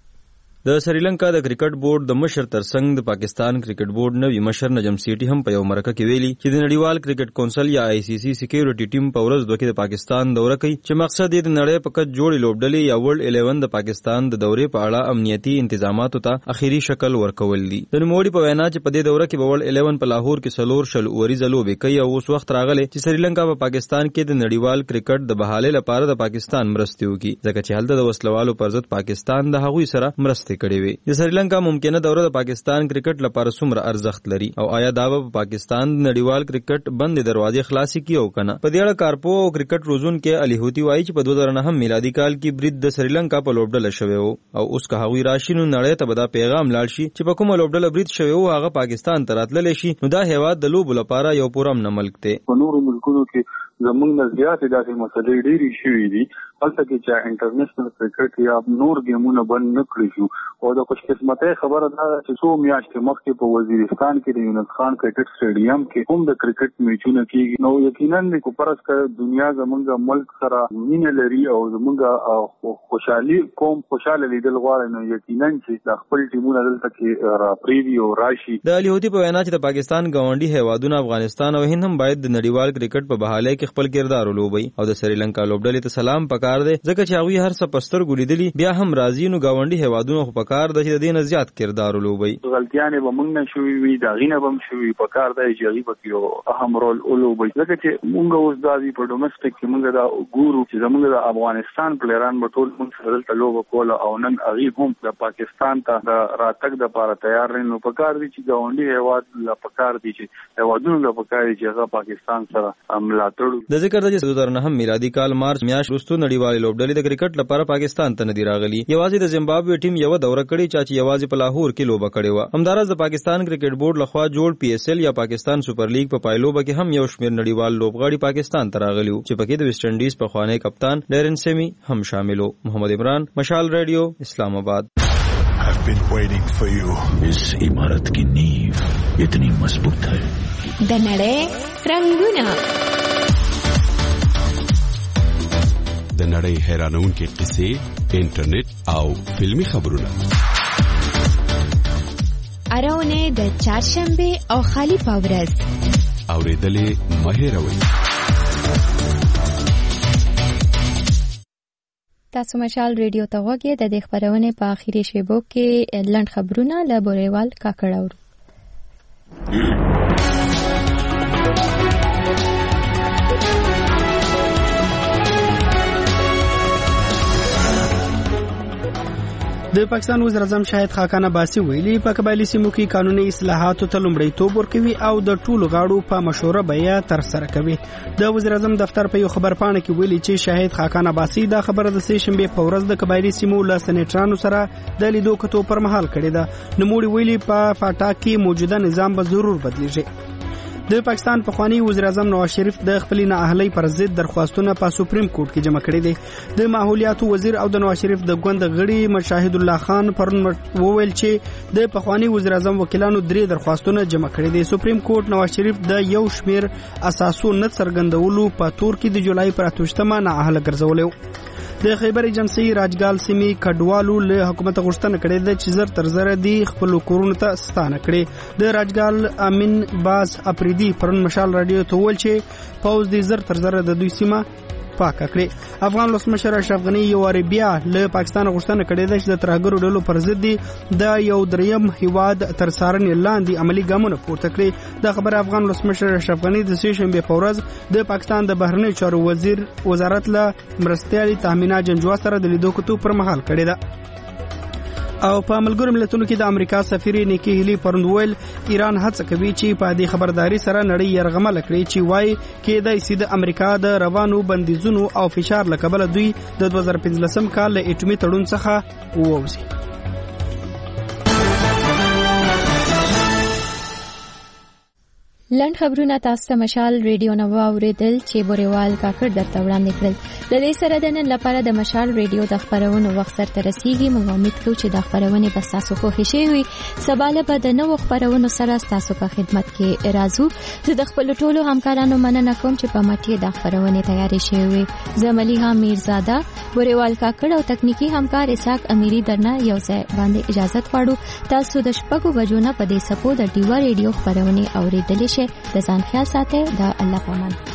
د سریلانکا د کرکټ بورډ د مشر ترڅنګ د پاکستان کرکټ بورډ نوی مشر نجم سیټي هم په یو مرکه کې ویلي چې د نړیوال کرکټ کونسل یا آی سی سی سکیورټي ټیم په ورځ دوه کې د پاکستان دوره کوي چې مقصد یې د نړۍ په کچ جوړې لوبډلې یا ورلد الیون د پاکستان د دورې په اړه امنیتي انتظاماتو ته اخیری شکل ورکول دي. د نوموړي په وینا چې په دې دوره کې ورلد الیون په لاهور کې سلور شل اوریزه لوبې کوي او اوس وخت راغلی چې سریلانکا په پاکستان کې د نړیوال کرکټ د بحالې لپاره د پاکستان مرستې وکړي ځکه چې هلته د وسلوالو پر ضد پاکستان د هغوی سره مرستې کړې وي. سریلانکا ممکنه دوره د پاکستان کرکټ لپاره څومره ارزښت لري او آیا دا به پاکستان د نړیوال کرکټ بند دروازې خلاصي کیو کنه؟ په دې اړه کارپو او کرکټ روزون کې علي هوتی وایي چې په دوه زره نهم میلادي کال کې برید د سریلانکا په لوبډله شوی وو او اوس که هغوی راشي نو نړۍ ته به دا پیغام لاړ شي چې په کومه لوبډله برید شوی وو هغه پاکستان ته راتللی شي نو دا هیواد د لوبو لپاره یو پرامن ملک دی. په نورو ملکونو کې زمونږ نه زیاتې داسې مسلې ډېرې شوي دي هلته کې چې انټرنیشنل کرکټ یا نور ګیمونه بند نه کړي شو او د خوشقسمتۍ خبره دا ده چې څو میاشتې مخکې په وزیرستان کې د یونس خان کرکټ سټیډیم کې هم د کرکټ میچونه کېږي نو یقینا د کوپرس که دنیا زمونږ ملک سره مینه لري او زمونږ خوشحالي قوم خوشحاله لیدل غواړي نو یقینا چې د خپل ټیمونه دلته کې راپرېږدي او راشي. د علي هوتی په وینا چې د پاکستان ګاونډي هیوادونه افغانستان او هند هم باید د نړیوال کرکټ په بحالۍ کې خپل کردار ولوبي او د سریلانکا لوبډلې ته سلام پکار دی ځکه چې هغوی هر څه پستر ګولیدلی بیا هم راځي نو ګاونډي هیوادونو خو پکار دی چې د دې نه زیات کردار ولوبي. غلطیانې به موږ نه شوي وي د هغې نه به هم شوي پکار دی چې هغوی پکې یو اهم رول ولوبي ځکه چې موږ اوس دا دي په ډومسټک کې موږ دا ګورو چې زموږ د افغانستان پلیران به ټول موږ سره دلته لوبه کوله او نن هغوی هم د پاکستان ته د راتګ دپاره تیار دي نو پکار دي چې ګاونډي هیواد له پکار دي چې هیوادونو له پکار دي چې هغه پاکستان سره ملاتړ. د ذکر د دوه زره نهم میلادي کال مارچ میاشت وروسته نړیوالې لوبډلې د کرکټ لپاره پاکستان ته نه دي راغلي. یوازې د زیمبابوې ټیم یو دوره کړې چې یوازې په لاهور کې لوبه کړې وه. همداراز د پاکستان کرکټ بورډ لخوا جوړ پی ایس ایل یا پاکستان سپر لیګ په پایلوبه کې هم یو شمېر نړیوال لوبغاړي پاکستان ته راغلي وو چې پکې د ویسټ انډیز پخوانی کپتان ډیرن سیمی هم شامل وو. محمد عمران، مشال ریډیو، اسلام آباد. I've been waiting for you. इस इमारत की नींव इतनी मजबूत है. د نړۍ رنگونه د نړۍ حیرانونکې قصې، انټرنیټ او فلمی خبرونه. اراونه د چهارشنبه او خالی پاورز اوریدلې مهیروي. تاسو مشال ریډیو ته غوږی د دې خبرونه په اخیری شیبو کې لنډ خبرونه له بوریوال کاکړ اورو. د پاکستان وزیر اعظم شاهد خاقان عباسي ویلي په قبایلی سیمو کې قانوني اصلاحاتو ته لومړیتوب ورکوي او د ټولو غاړو په مشوره بیا تر سره کوي. د وزیر اعظم دفتر په یو خبرپاڼه کې ویلي چې شاهد خاقان عباسي دا خبره د سې شنبه په ورځ د قبایلی سیمو له سنټرانو سره د لیدو کتو پر مهال کړې ده. نوموړي ویلي په فاټا کې موجوده نظام به ضرور بدلیږي. د پاکستان پخوانی وزیر اعظم نواز شریف د خپل نااهلۍ پر ضد درخواستونه په سپریم کورټ کې جمع کړي دي. د ماحولیاتو وزیر او د نواز شریف د ګوند غړي مشاهد الله خان پرون وویل چې د پخوانی وزیر اعظم وکیلانو درې درخواستونه جمع کړي دي. سپریم کورټ نواز شریف د یو شمیر اساسو نه څرګندولو په تور کې د جولای پر اتوشتمه نااهله ګرځولیو. د خیبر ایجنسی راجګال سیمې کډوالو له حکومت غوښتنه کړې ده چې زر تر زر دي خپل کورونو ته ستانه کړي. د راجګال امین باز اپریدي پرون مشال رادیو ته ویل چې پوز دي زر تر زر د دوی سیمه پاک کړي. افغان ولسمشر اشرف غنی یو واری بیا له پاکستان غوښتنه کړې ده چې د ترهګرو ډلو پر ضد دي د یو دریم هیواد تر څارنې لاندې عملی ګامونه پورته کړي. د خبر افغان ولسمشر اشرف غنی د سې شنبه په ورځ د پاکستان د بهرنی چارو وزیر وزارت له مرستیالي تامینه جنجوا سره د لیدو کتو پر مهال کړی ده. او په ملګرو ملتونو کې د امریکا سفیر نیکی هیلی پرندویل ایران هڅه کوي چې په دې خبرداري سره نړۍ يرغمل کړي چې وای کې د سید امریکا د روانو بندیزونو او فشار لکبل دوی د دوه زره پنځلسم کال له اټومي تړون څخه ووځي. لند خبرونه تاسو ته مشال ریډیو نو اوریدل چې بوريوال کاکړ درته وړاندې کړل. د دې سره د نن لپاره د مشال ریډیو د خبرونو وخت سره رسیدي. موږ امید کوو چې د خبرونه به تاسو خوښ شي وي. سباله به د نو خبرونو سره تاسو په خدمت کې راځو. زه د خپل ټولو همکارانو مننه کوم چې په مټي د خبرونه تیاری شوي وي. زملیها میرزاده، بوريوال کاکړ او تکنیکی همکار اسحاق امیری درنه یو ځای باندې اجازه غواړو. تاسو د شپږو بجو نه په دې سپو د ډیوا ریډیو خبرونه اوریدل شي. د ځان خیال ساتئ. د الله پامان.